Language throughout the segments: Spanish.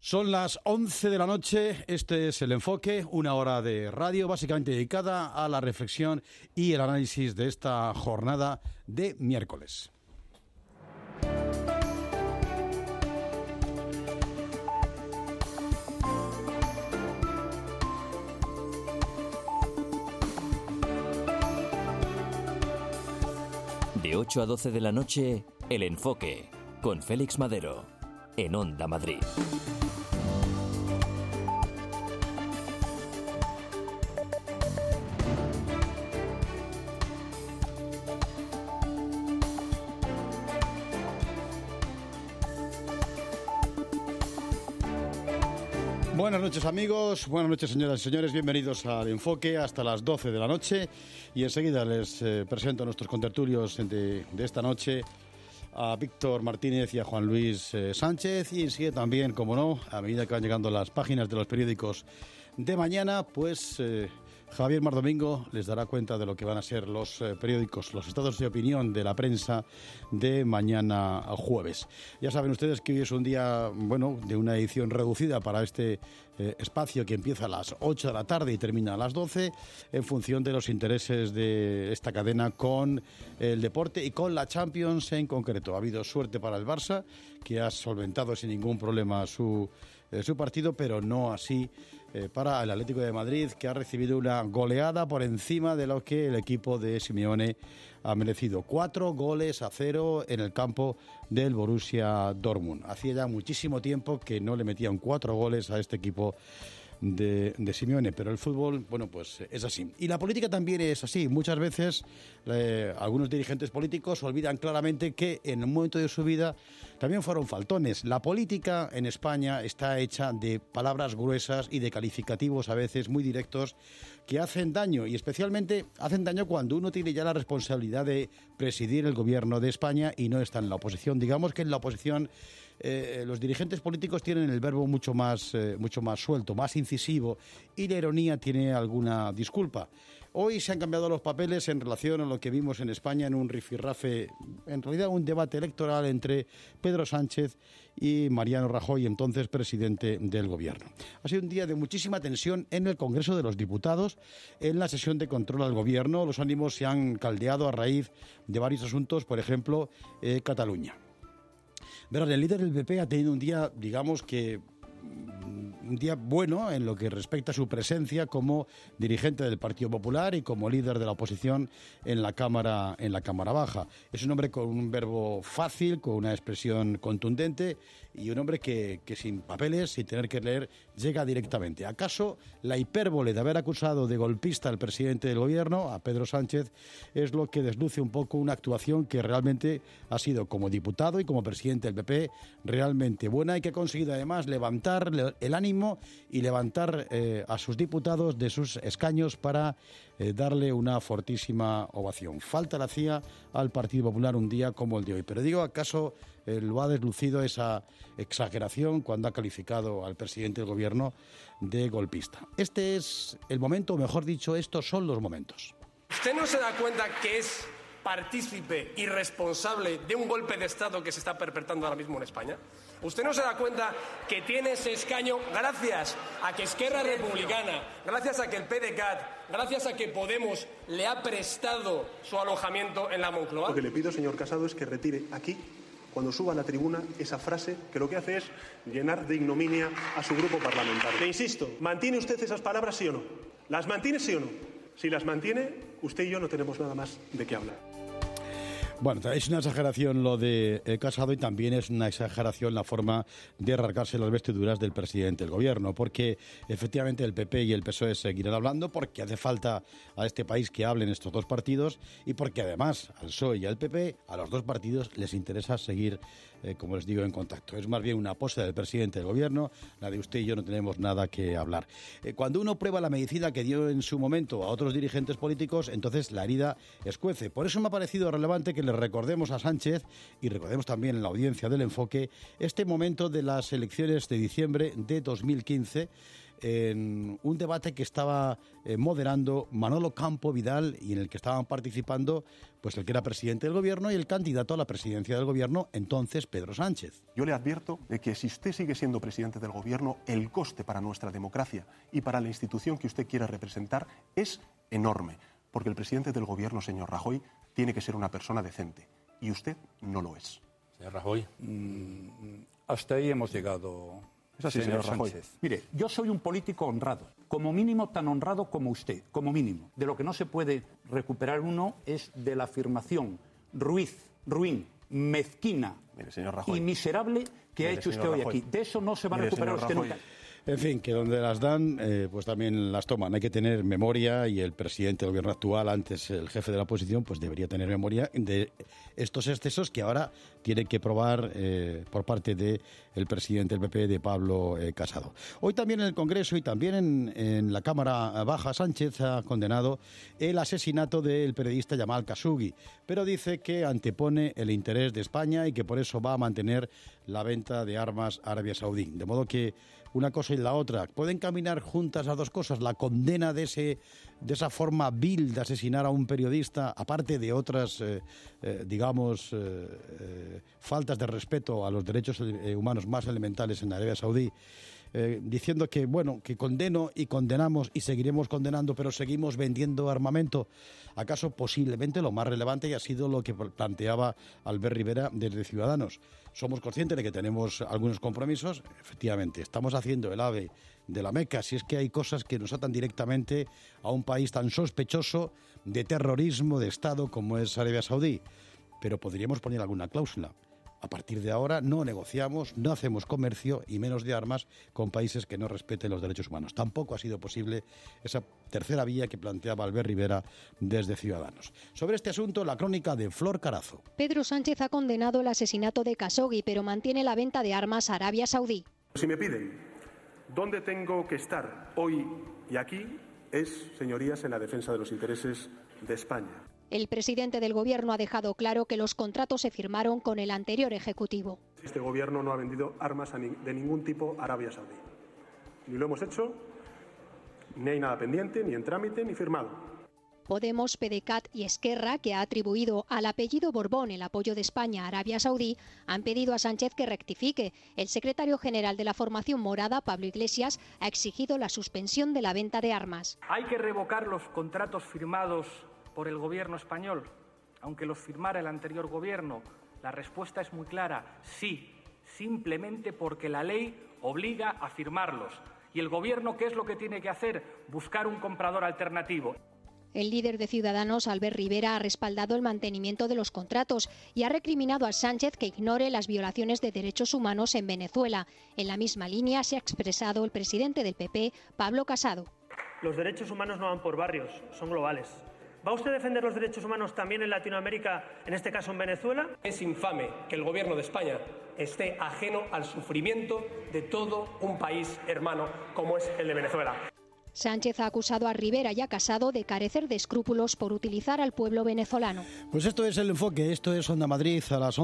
Son las 11 de la noche, este es El Enfoque, una hora de radio básicamente dedicada a la reflexión y el análisis de esta jornada de miércoles. De 8 a 12 de la noche, El Enfoque, con Félix Madero, en Onda Madrid. Buenas noches amigos, buenas noches señoras y señores, bienvenidos al Enfoque hasta las 12 de la noche y enseguida les presento a nuestros contertulios de esta noche, a Víctor Martínez y a Juan Luis Sánchez, y enseguida también, como no, a medida que van llegando las páginas de los periódicos de mañana, pues Javier Mardomingo les dará cuenta de lo que van a ser los periódicos, los estados de opinión de la prensa de mañana jueves. Ya saben ustedes que hoy es un día, bueno, de una edición reducida para este espacio que empieza a las 8 de la tarde y termina a las 12, en función de los intereses de esta cadena con el deporte y con la Champions en concreto. Ha habido suerte para el Barça, que ha solventado sin ningún problema su partido, pero no así para el Atlético de Madrid, que ha recibido una goleada por encima de lo que el equipo de Simeone ha merecido. 4-0 en el campo del Borussia Dortmund. Hacía ya muchísimo tiempo que no le metían 4 goles a este equipo de Simeone, pero el fútbol, bueno, pues es así. Y la política también es así. Muchas veces algunos dirigentes políticos olvidan claramente que en un momento de su vida también fueron faltones. La política en España está hecha de palabras gruesas y de calificativos a veces muy directos que hacen daño, y especialmente hacen daño cuando uno tiene ya la responsabilidad de presidir el gobierno de España y no está en la oposición. Digamos que en la oposición los dirigentes políticos tienen el verbo mucho más suelto, más incisivo, y la ironía tiene alguna disculpa. Hoy se han cambiado los papeles en relación a lo que vimos en España en un rifirrafe, en realidad un debate electoral entre Pedro Sánchez y Mariano Rajoy, entonces presidente del gobierno. Ha sido un día de muchísima tensión en el Congreso de los Diputados. En la sesión de control al gobierno los ánimos se han caldeado a raíz de varios asuntos, por ejemplo, Cataluña. Verán, el líder del PP ha tenido un día, digamos que un día bueno en lo que respecta a su presencia como dirigente del Partido Popular y como líder de la oposición en la Cámara Baja. Es un hombre con un verbo fácil, con una expresión contundente, y un hombre que sin papeles, sin tener que leer, llega directamente. ¿Acaso la hipérbole de haber acusado de golpista al presidente del gobierno, a Pedro Sánchez, es lo que desluce un poco una actuación que realmente ha sido, como diputado y como presidente del PP, realmente buena, y que ha conseguido además levantar el ánimo y levantar a sus diputados de sus escaños para darle una fortísima ovación? Falta le hacía al Partido Popular un día como el de hoy. Pero digo, ¿acaso lo ha deslucido esa exageración cuando ha calificado al presidente del gobierno de golpista? Este es el momento, o mejor dicho, estos son los momentos. ¿Usted no se da cuenta que es partícipe y responsable de un golpe de Estado que se está perpetrando ahora mismo en España? ¿Usted no se da cuenta que tiene ese escaño gracias a que Esquerra Republicana, gracias a que el PDeCAT, gracias a que Podemos le ha prestado su alojamiento en la Moncloa? Lo que le pido, señor Casado, es que retire aquí, cuando suba a la tribuna, esa frase que lo que hace es llenar de ignominia a su grupo parlamentario. Le insisto, ¿mantiene usted esas palabras, sí o no? ¿Las mantiene, sí o no? Si las mantiene, usted y yo no tenemos nada más de qué hablar. Bueno, es una exageración lo de Casado, y también es una exageración la forma de rasgarse las vestiduras del presidente del gobierno, porque efectivamente el PP y el PSOE seguirán hablando, porque hace falta a este país que hablen estos dos partidos, y porque además al PSOE y al PP, a los dos partidos, les interesa seguir, como les digo, en contacto. Es más bien una pose del presidente del gobierno, la de usted y yo no tenemos nada que hablar. Cuando uno prueba la medicina que dio en su momento a otros dirigentes políticos, entonces la herida escuece. Por eso me ha parecido relevante que le recordemos a Sánchez, y recordemos también en la audiencia del Enfoque, este momento de las elecciones de diciembre de 2015, en un debate que estaba moderando Manolo Campo Vidal y en el que estaban participando pues el que era presidente del gobierno y el candidato a la presidencia del gobierno, entonces Pedro Sánchez. Yo le advierto de que si usted sigue siendo presidente del gobierno, el coste para nuestra democracia y para la institución que usted quiera representar es enorme, porque el presidente del gobierno, señor Rajoy, tiene que ser una persona decente y usted no lo es. Señor Rajoy. Hasta ahí hemos llegado. Es así, señor Rajoy. Mire, yo soy un político honrado, como mínimo tan honrado como usted, como mínimo. De lo que no se puede recuperar uno es de la afirmación ruin, mezquina, mire, señor Rajoy, y miserable que ha hecho usted hoy aquí. De eso no se va a recuperar usted nunca. En fin, que donde las dan, pues también las toman. Hay que tener memoria y el presidente del gobierno actual, antes el jefe de la oposición, pues debería tener memoria de estos excesos que ahora tiene que probar por parte del presidente del PP, de Pablo Casado. Hoy también en el Congreso y también en la Cámara Baja, Sánchez ha condenado el asesinato del periodista Jamal Khashoggi, pero dice que antepone el interés de España y que por eso va a mantener la venta de armas a Arabia Saudí. De modo que una cosa y la otra pueden caminar juntas las dos cosas, la condena de esa forma vil de asesinar a un periodista, aparte de otras, faltas de respeto a los derechos humanos más elementales en Arabia Saudí, diciendo que, bueno, que condeno y condenamos y seguiremos condenando, pero seguimos vendiendo armamento. ¿Acaso posiblemente lo más relevante ha sido lo que planteaba Albert Rivera desde Ciudadanos? Somos conscientes de que tenemos algunos compromisos. Efectivamente, estamos haciendo el AVE de la Meca, si es que hay cosas que nos atan directamente a un país tan sospechoso de terrorismo de Estado como es Arabia Saudí. Pero podríamos poner alguna cláusula. A partir de ahora no negociamos, no hacemos comercio y menos de armas con países que no respeten los derechos humanos. Tampoco ha sido posible esa tercera vía que planteaba Albert Rivera desde Ciudadanos. Sobre este asunto, la crónica de Flor Carazo. Pedro Sánchez ha condenado el asesinato de Khashoggi, pero mantiene la venta de armas a Arabia Saudí. Si me piden dónde tengo que estar hoy y aquí, es, señorías, en la defensa de los intereses de España. El presidente del gobierno ha dejado claro que los contratos se firmaron con el anterior ejecutivo. Este gobierno no ha vendido armas de ningún tipo a Arabia Saudí. Ni lo hemos hecho, ni hay nada pendiente, ni en trámite, ni firmado. Podemos, PDeCAT y Esquerra, que ha atribuido al apellido Borbón el apoyo de España a Arabia Saudí, han pedido a Sánchez que rectifique. El secretario general de la formación morada, Pablo Iglesias, ha exigido la suspensión de la venta de armas. Hay que revocar los contratos firmados por el gobierno español, aunque los firmara el anterior gobierno. La respuesta es muy clara, sí, simplemente porque la ley obliga a firmarlos. ¿Y el gobierno qué es lo que tiene que hacer? Buscar un comprador alternativo. El líder de Ciudadanos, Albert Rivera, ha respaldado el mantenimiento de los contratos y ha recriminado a Sánchez que ignore las violaciones de derechos humanos en Venezuela. En la misma línea se ha expresado el presidente del PP, Pablo Casado. Los derechos humanos no van por barrios, son globales. ¿Va usted a defender los derechos humanos también en Latinoamérica, en este caso en Venezuela? Es infame que el gobierno de España esté ajeno al sufrimiento de todo un país hermano como es el de Venezuela. Sánchez ha acusado a Rivera y a Casado de carecer de escrúpulos por utilizar al pueblo venezolano. Pues esto es El Enfoque, esto es Onda Madrid a las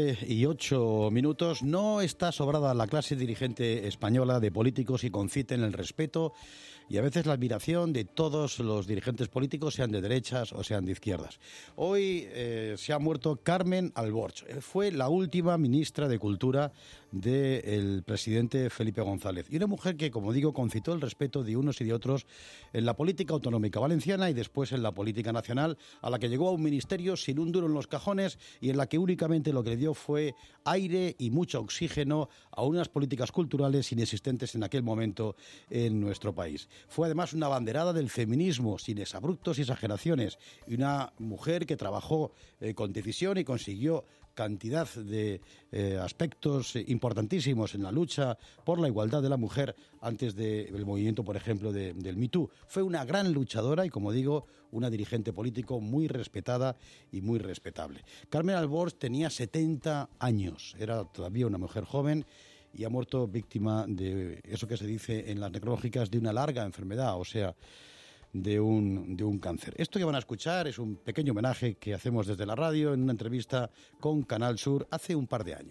11:08. No está sobrada la clase dirigente española de políticos y conciten el respeto y a veces la admiración de todos los dirigentes políticos, sean de derechas o sean de izquierdas. Hoy se ha muerto Carmen Alborch. Fue la última ministra de Cultura del presidente Felipe González. Y una mujer que, como digo, concitó el respeto de unos y de otros en la política autonómica valenciana y después en la política nacional, a la que llegó a un ministerio sin un duro en los cajones y en la que únicamente lo que le dio fue aire y mucho oxígeno a unas políticas culturales inexistentes en aquel momento en nuestro país. Fue además una abanderada del feminismo, sin exabruptos y exageraciones, y una mujer que trabajó con decisión y consiguió cantidad de aspectos importantísimos en la lucha por la igualdad de la mujer antes del movimiento, por ejemplo, del Me Too. Fue una gran luchadora y, como digo, una dirigente político muy respetada y muy respetable. Carmen Alborch tenía 70 años, era todavía una mujer joven y ha muerto víctima de eso que se dice en las necrológicas, de una larga enfermedad, o sea, de un cáncer. Esto que van a escuchar es un pequeño homenaje que hacemos desde la radio en una entrevista con Canal Sur hace un par de años.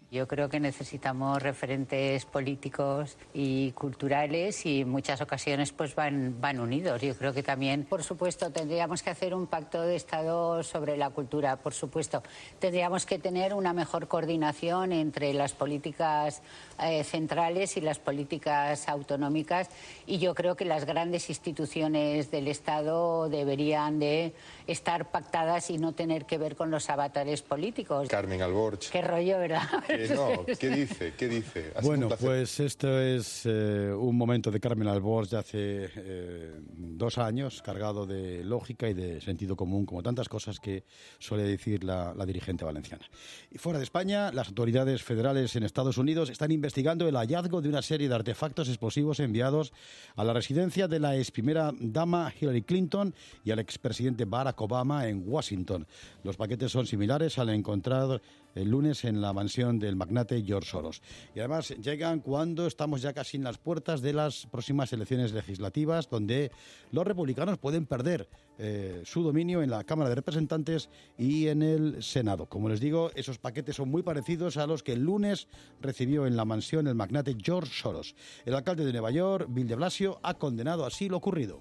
Yo creo que necesitamos referentes políticos y culturales y en muchas ocasiones pues van unidos. Yo creo que también, por supuesto, tendríamos que hacer un pacto de Estado sobre la cultura, por supuesto. Tendríamos que tener una mejor coordinación entre las políticas centrales y las políticas autonómicas, y yo creo que las grandes instituciones del Estado deberían de estar pactadas y no tener que ver con los avatares políticos. Carmen Alborch. Qué rollo, ¿verdad? No, ¿qué dice? Bueno, pues esto es un momento de Carmen Alborch de hace 2 años, cargado de lógica y de sentido común, como tantas cosas que suele decir la dirigente valenciana. Y fuera de España, las autoridades federales en Estados Unidos están investigando el hallazgo de una serie de artefactos explosivos enviados a la residencia de la ex primera dama Hillary Clinton y al expresidente Barack Obama en Washington. Los paquetes son similares al encontrado el lunes en la mansión del magnate George Soros. Y además llegan cuando estamos ya casi en las puertas de las próximas elecciones legislativas, donde los republicanos pueden perder su dominio en la Cámara de Representantes y en el Senado. Como les digo, esos paquetes son muy parecidos a los que el lunes recibió en la mansión el magnate George Soros. El alcalde de Nueva York, Bill de Blasio, ha condenado así lo ocurrido.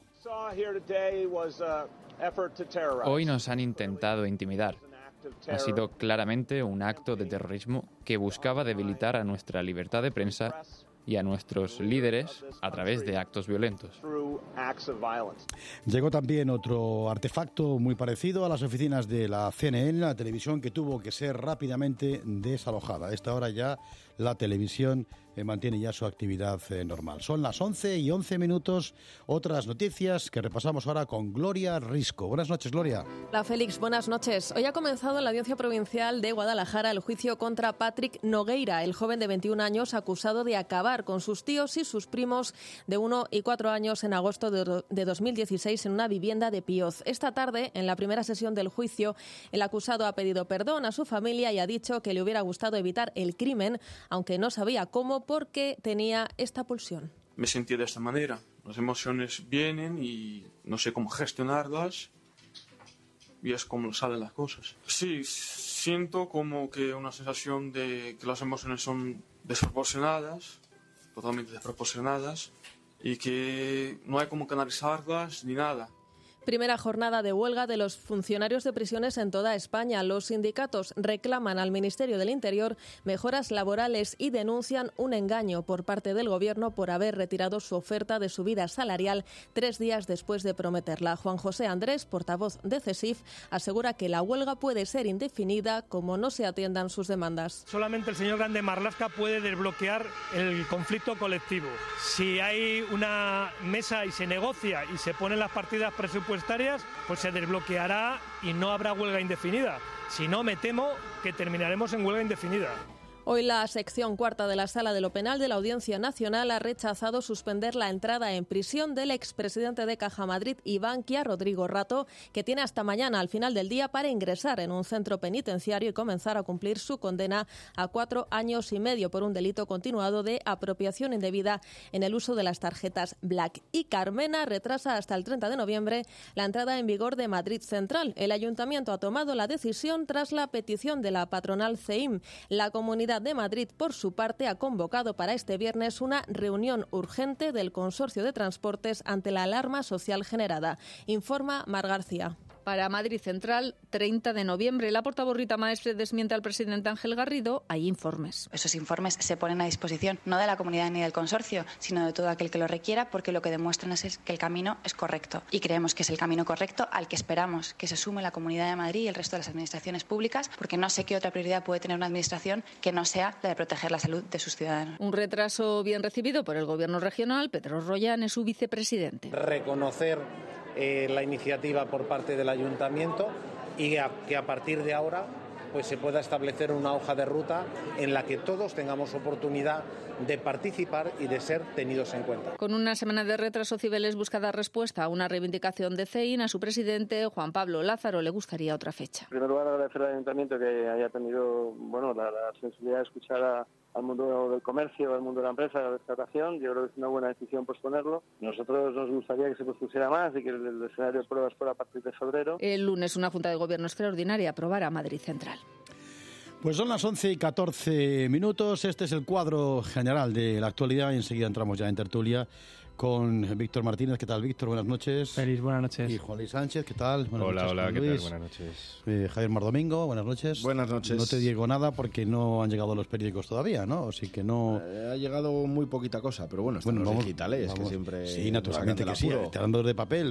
Hoy nos han intentado intimidar. Ha sido claramente un acto de terrorismo que buscaba debilitar a nuestra libertad de prensa y a nuestros líderes a través de actos violentos. Llegó también otro artefacto muy parecido a las oficinas de la CNN, la televisión, que tuvo que ser rápidamente desalojada. A esta hora ya la televisión mantiene ya su actividad normal. Son las 11:11. Otras noticias que repasamos ahora con Gloria Risco. Buenas noches, Gloria. Hola, Félix. Buenas noches. Hoy ha comenzado en la Audiencia Provincial de Guadalajara el juicio contra Patrick Nogueira, el joven de 21 años acusado de acabar con sus tíos y sus primos de 1 y 4 años en agosto de 2016 en una vivienda de Pioz. Esta tarde, en la primera sesión del juicio, el acusado ha pedido perdón a su familia y ha dicho que le hubiera gustado evitar el crimen, aunque no sabía cómo, porque tenía esta pulsión. Me sentí de esta manera. Las emociones vienen y no sé cómo gestionarlas y es como salen las cosas. Sí, siento como que una sensación de que las emociones son desproporcionadas, totalmente desproporcionadas, y que no hay como canalizarlas ni nada. Primera jornada de huelga de los funcionarios de prisiones en toda España. Los sindicatos reclaman al Ministerio del Interior mejoras laborales y denuncian un engaño por parte del Gobierno por haber retirado su oferta de subida salarial 3 días después de prometerla. Juan José Andrés, portavoz de CESIF, asegura que la huelga puede ser indefinida como no se atiendan sus demandas. Solamente el señor Grande Marlaska puede desbloquear el conflicto colectivo. Si hay una mesa y se negocia y se ponen las partidas presupuestarias, pues se desbloqueará y no habrá huelga indefinida. Si no, me temo que terminaremos en huelga indefinida. Hoy la sección cuarta de la Sala de lo Penal de la Audiencia Nacional ha rechazado suspender la entrada en prisión del expresidente de Caja Madrid y Bankia, Rodrigo Rato, que tiene hasta mañana al final del día para ingresar en un centro penitenciario y comenzar a cumplir su condena a 4 años y medio por un delito continuado de apropiación indebida en el uso de las tarjetas Black. Y Carmena retrasa hasta el 30 de noviembre la entrada en vigor de Madrid Central. El ayuntamiento ha tomado la decisión tras la petición de la patronal CEIM. La Comunidad de Madrid, por su parte, ha convocado para este viernes una reunión urgente del Consorcio de Transportes ante la alarma social generada. Informa Mar García. Para Madrid Central, 30 de noviembre. La portavoz Rita Maestre desmiente al presidente Ángel Garrido. Hay informes. Esos informes se ponen a disposición no de la comunidad ni del consorcio, sino de todo aquel que lo requiera, porque lo que demuestran es que el camino es correcto. Y creemos que es el camino correcto al que esperamos que se sume la Comunidad de Madrid y el resto de las administraciones públicas, porque no sé qué otra prioridad puede tener una administración que no sea la de proteger la salud de sus ciudadanos. Un retraso bien recibido por el Gobierno regional. Pedro Rollán es su vicepresidente. Reconocer la iniciativa por parte del Ayuntamiento y que a partir de ahora pues se pueda establecer una hoja de ruta en la que todos tengamos oportunidad de participar y de ser tenidos en cuenta. Con una semana de retraso, Cibeles busca dar respuesta a una reivindicación de CEIN. A su presidente, Juan Pablo Lázaro, le gustaría otra fecha. En primer lugar, agradecer al Ayuntamiento que haya tenido la sensibilidad de escuchar al mundo del comercio, al mundo de la empresa, de la restauración. Yo creo que es una buena decisión posponerlo. Nosotros nos gustaría que se pospusiera más y que el escenario de pruebas fuera a partir de febrero. El lunes una Junta de Gobierno extraordinaria aprobará Madrid Central. Pues son las 11:14. Este es el cuadro general de la actualidad y enseguida entramos ya en tertulia con Víctor Martínez. ¿Qué tal, Víctor? Buenas noches. Feliz, buenas noches. Y Juan Luis Sánchez, ¿qué tal? Buenas hola, noches, hola, Juan ¿qué Luis. tal? Buenas noches. Javier Mardomingo, buenas noches. Buenas noches. No te digo nada porque no han llegado los periódicos todavía, ¿no? Así que no... Ha llegado muy poquita cosa, pero bueno, están los digitales, que siempre... Sí, naturalmente que sí. Hablando de papel,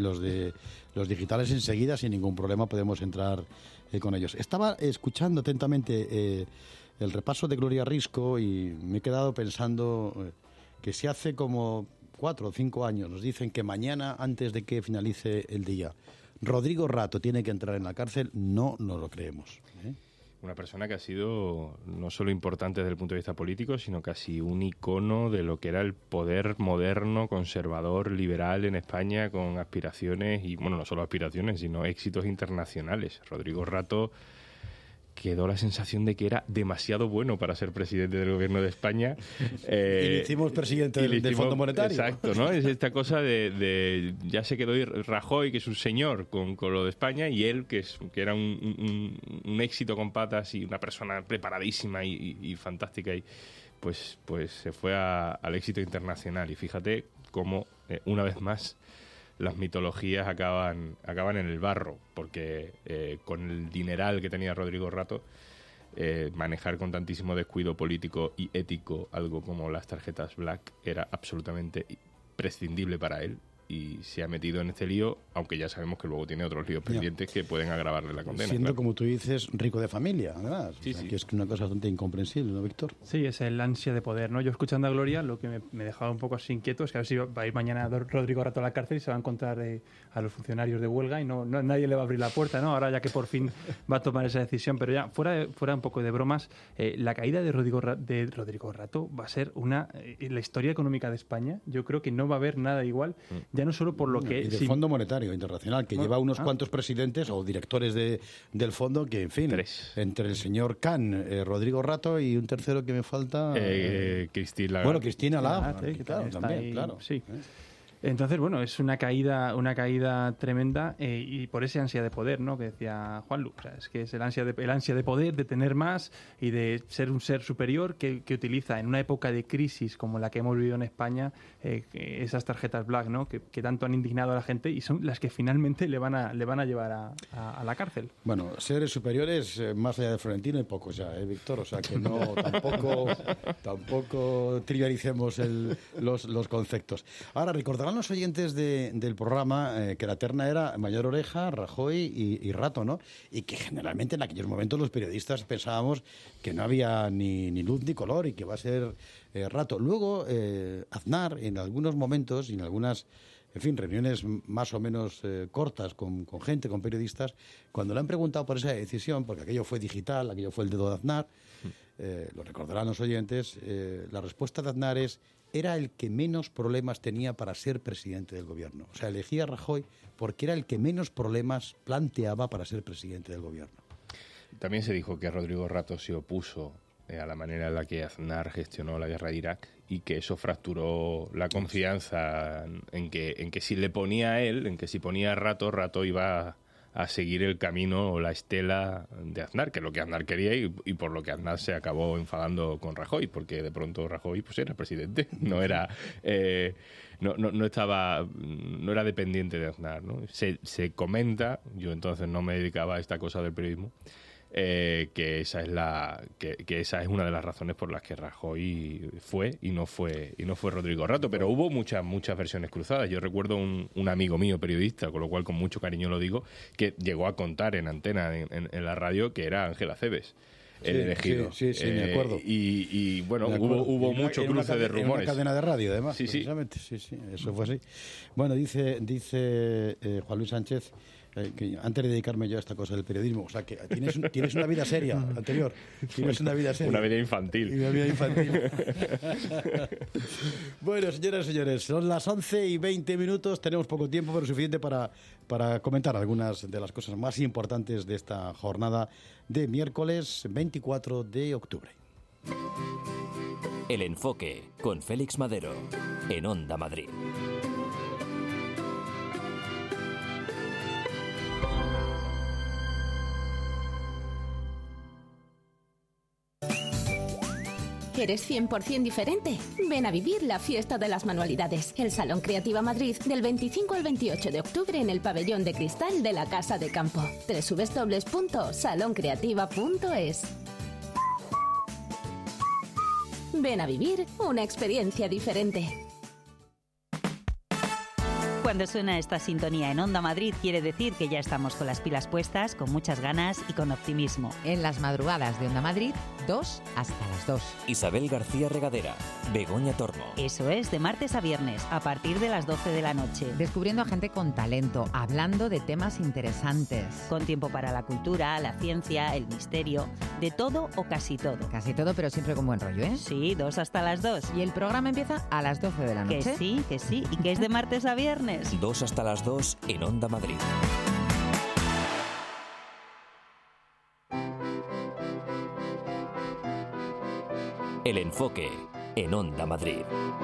los digitales enseguida, sin ningún problema, podemos entrar con ellos. Estaba escuchando atentamente el repaso de Gloria Risco y me he quedado pensando que se hace como 4 o 5 años nos dicen que mañana, antes de que finalice el día, Rodrigo Rato tiene que entrar en la cárcel. No nos lo creemos. Una persona que ha sido no solo importante desde el punto de vista político, sino casi un icono de lo que era el poder moderno, conservador, liberal en España, con aspiraciones, y bueno, no solo aspiraciones, sino éxitos internacionales. Rodrigo Rato quedó la sensación de que era demasiado bueno para ser presidente del gobierno de España. Y le hicimos presidente del Fondo Monetario. Exacto, ¿no? Es esta cosa de ya se quedó Rajoy, que es un señor con lo de España, y él, que era un éxito con patas y una persona preparadísima y fantástica, y pues se fue al éxito internacional. Y fíjate cómo, una vez más, las mitologías acaban en el barro, porque con el dineral que tenía Rodrigo Rato, manejar con tantísimo descuido político y ético algo como las tarjetas Black era absolutamente prescindible para él, y se ha metido en este lío, aunque ya sabemos que luego tiene otros líos pendientes que pueden agravarle la condena. Siendo, claro, como tú dices, rico de familia, además. Sí, o sea, sí. Que es una cosa bastante incomprensible, ¿no, Víctor? Sí, es el ansia de poder, ¿no? Yo escuchando a Gloria, lo que me dejaba un poco así inquieto es que a ver si va a ir mañana Rodrigo Rato a la cárcel y se va a encontrar a los funcionarios de huelga y no nadie le va a abrir la puerta, ¿no? Ahora ya que por fin va a tomar esa decisión. Pero ya, fuera un poco de bromas, la caída de Rodrigo Rato va a ser la historia económica de España. Yo creo que no va a haber nada igual, ya no solo por lo que... Y del Fondo Monetario Internacional, que lleva unos cuantos presidentes o directores del fondo que, en fin, 3. Entre el señor Kahn, Rodrigo Rato y un tercero que me falta... Cristina Lagarde. Bueno, Cristina Lagarde, claro, también, ahí, claro. Sí. Entonces, bueno, es una caída tremenda y por esa ansia de poder, ¿no? Que decía Juanlu. O sea, es que es el ansia de poder, de tener más y de ser un ser superior que utiliza en una época de crisis como la que hemos vivido en España esas tarjetas Black, ¿no? Que tanto han indignado a la gente y son las que finalmente le van a llevar a la cárcel. Bueno, seres superiores, más allá de Florentino, hay pocos ya, Víctor. O sea, que no tampoco trivialicemos los conceptos. Ahora, recordarán los oyentes del programa que la terna era Mayor Oreja, Rajoy y Rato, ¿no? Y que generalmente en aquellos momentos los periodistas pensábamos que no había ni luz ni color y que va a ser Rato. Luego, Aznar, en algunos momentos y en algunas, en fin, reuniones más o menos cortas con gente, con periodistas, cuando le han preguntado por esa decisión, porque aquello fue digital, aquello fue el dedo de Aznar, lo recordarán los oyentes, la respuesta de Aznar era el que menos problemas tenía para ser presidente del gobierno. O sea, elegía a Rajoy porque era el que menos problemas planteaba para ser presidente del gobierno. También se dijo que Rodrigo Rato se opuso a la manera en la que Aznar gestionó la guerra de Irak y que eso fracturó la confianza en que si le ponía a él, en que si ponía a Rato iba a seguir el camino o la estela de Aznar, que es lo que Aznar quería y por lo que Aznar se acabó enfadando con Rajoy, porque de pronto Rajoy pues era presidente, no era no era dependiente de Aznar, ¿no? Se comenta, yo entonces no me dedicaba a esta cosa del periodismo, que esa es una de las razones por las que Rajoy fue y no fue Rodrigo Rato, pero hubo muchas versiones cruzadas. Yo recuerdo un amigo mío periodista, con lo cual con mucho cariño lo digo, que llegó a contar en antena en la radio que era Ángel Acebes el elegido. Sí, me acuerdo. Y bueno, hubo mucho cruce de rumores. En una cadena de radio, además. Sí. Sí, eso fue así. Bueno, dice Juan Luis Sánchez, que antes de dedicarme yo a esta cosa del periodismo, o sea, que tienes una vida seria anterior. Tienes una vida seria. Una vida infantil. Una vida infantil. Bueno, señoras y señores, son las 11:20. Tenemos poco tiempo, pero suficiente para comentar algunas de las cosas más importantes de esta jornada de miércoles 24 de octubre. El Enfoque, con Félix Madero, en Onda Madrid. ¿Quieres 100% diferente? Ven a vivir la fiesta de las manualidades. El Salón Creativa Madrid del 25 al 28 de octubre en el Pabellón de Cristal de la Casa de Campo. www.saloncreativa.es. Ven a vivir una experiencia diferente. Cuando suena esta sintonía en Onda Madrid quiere decir que ya estamos con las pilas puestas, con muchas ganas y con optimismo. En las madrugadas de Onda Madrid, 2 hasta las 2. Isabel García Regadera, Begoña Tormo. Eso es, de martes a viernes, a partir de las 12 de la noche. Descubriendo a gente con talento, hablando de temas interesantes. Con tiempo para la cultura, la ciencia, el misterio, de todo o casi todo. Casi todo, pero siempre con buen rollo, ¿eh? Sí, 2 hasta las 2. Y el programa empieza a las 12 de la noche. Que sí, y que es de martes a viernes. 2 hasta las 2 en Onda Madrid. El enfoque en Onda Madrid.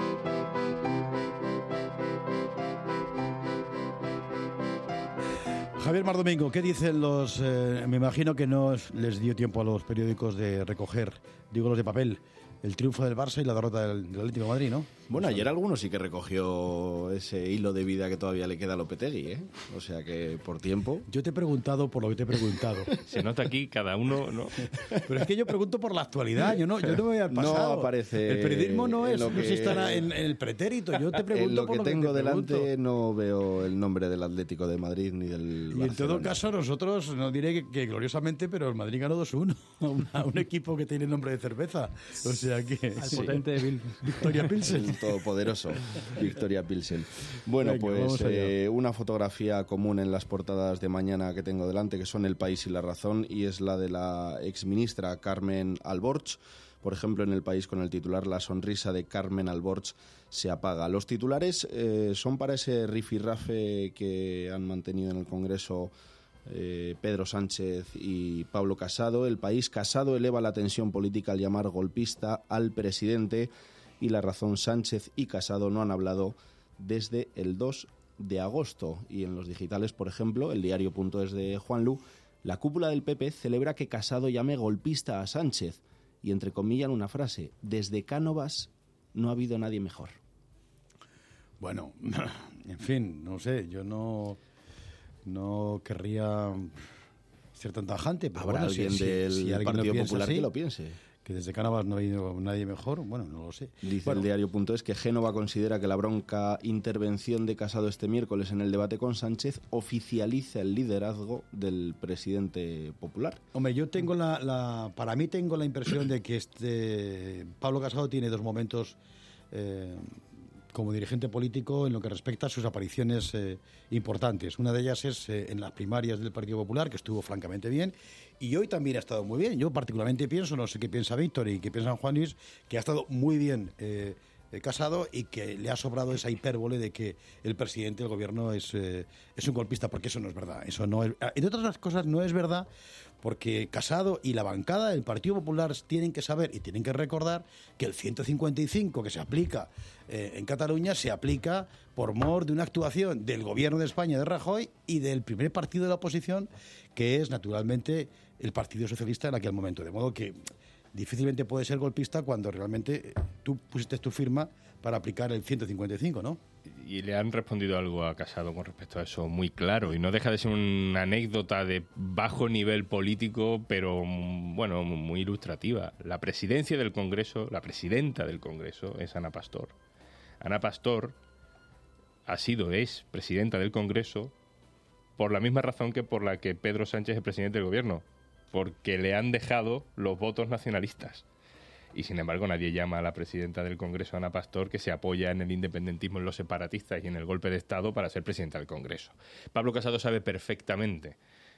Javier Mar Domingo, ¿qué dicen los...? Me imagino que no les dio tiempo a los periódicos de recoger, digo los de papel, el triunfo del Barça y la derrota del Atlético de Madrid, ¿no? Bueno, ayer alguno sí que recogió ese hilo de vida que todavía le queda a Lopetegui, ¿eh? O sea que por tiempo... Yo te he preguntado por lo que te he preguntado. Se nota aquí cada uno, ¿no? Pero es que yo pregunto por la actualidad, yo no me voy al pasado. No aparece... El periodismo no se estará en el pretérito, yo te pregunto en lo por que lo tengo que te delante pregunto. No veo el nombre del Atlético de Madrid ni del Barcelona. Y en todo caso nosotros, no diré que gloriosamente, pero el Madrid ganó 2-1 a un equipo que tiene nombre de cerveza. O sea que... Potente de Victoria Pilsen. El todopoderoso Victoria Pilsen. Bueno, Venga, pues una fotografía común en las portadas de mañana que tengo delante, que son El País y La Razón, y es la de la exministra Carmen Alborch. Por ejemplo, en El País con el titular "La sonrisa de Carmen Alborch se apaga". Los titulares son para ese rifirrafe que han mantenido en el Congreso Pedro Sánchez y Pablo Casado. El País: Casado eleva la tensión política al llamar golpista al presidente. Y La Razón: Sánchez y Casado no han hablado desde el 2 de agosto. Y en los digitales, por ejemplo, el diario.es de Juanlu: la cúpula del PP celebra que Casado llame golpista a Sánchez. Y entrecomillan una frase: desde Cánovas no ha habido nadie mejor. Bueno, en fin, no sé, yo no querría ser tan tajante, pero habrá bueno, alguien del Partido Popular que lo piense. Que desde Cánovas no ha ido nadie mejor, bueno, no lo sé. Dice el diario.es que Génova considera que la bronca intervención de Casado este miércoles en el debate con Sánchez oficializa el liderazgo del presidente popular. Hombre, yo tengo para mí tengo la impresión de que Pablo Casado tiene dos momentos como dirigente político en lo que respecta a sus apariciones importantes. Una de ellas es en las primarias del Partido Popular, que estuvo francamente bien, y hoy también ha estado muy bien. Yo particularmente pienso, no sé qué piensa Víctor y qué piensa Juan Luis, que ha estado muy bien Casado y que le ha sobrado esa hipérbole de que el presidente del gobierno es un golpista, porque eso no es verdad. Eso no es, entre otras cosas, no es verdad, porque Casado y la bancada del Partido Popular tienen que saber y tienen que recordar que el 155 que se aplica en Cataluña se aplica por mor de una actuación del gobierno de España de Rajoy y del primer partido de la oposición, que es naturalmente el Partido Socialista en aquel momento. De modo que difícilmente puede ser golpista cuando realmente tú pusiste tu firma para aplicar el 155, ¿no? Y le han respondido algo a Casado con respecto a eso muy claro, y no deja de ser una anécdota de bajo nivel político, pero bueno, muy ilustrativa. La presidencia del Congreso, la presidenta del Congreso es Ana Pastor. Ana Pastor es presidenta del Congreso por la misma razón que por la que Pedro Sánchez es presidente del gobierno, porque le han dejado los votos nacionalistas. Y sin embargo nadie llama a la presidenta del Congreso, Ana Pastor, que se apoya en el independentismo, en los separatistas y en el golpe de Estado para ser presidenta del Congreso. Pablo Casado sabe perfectamente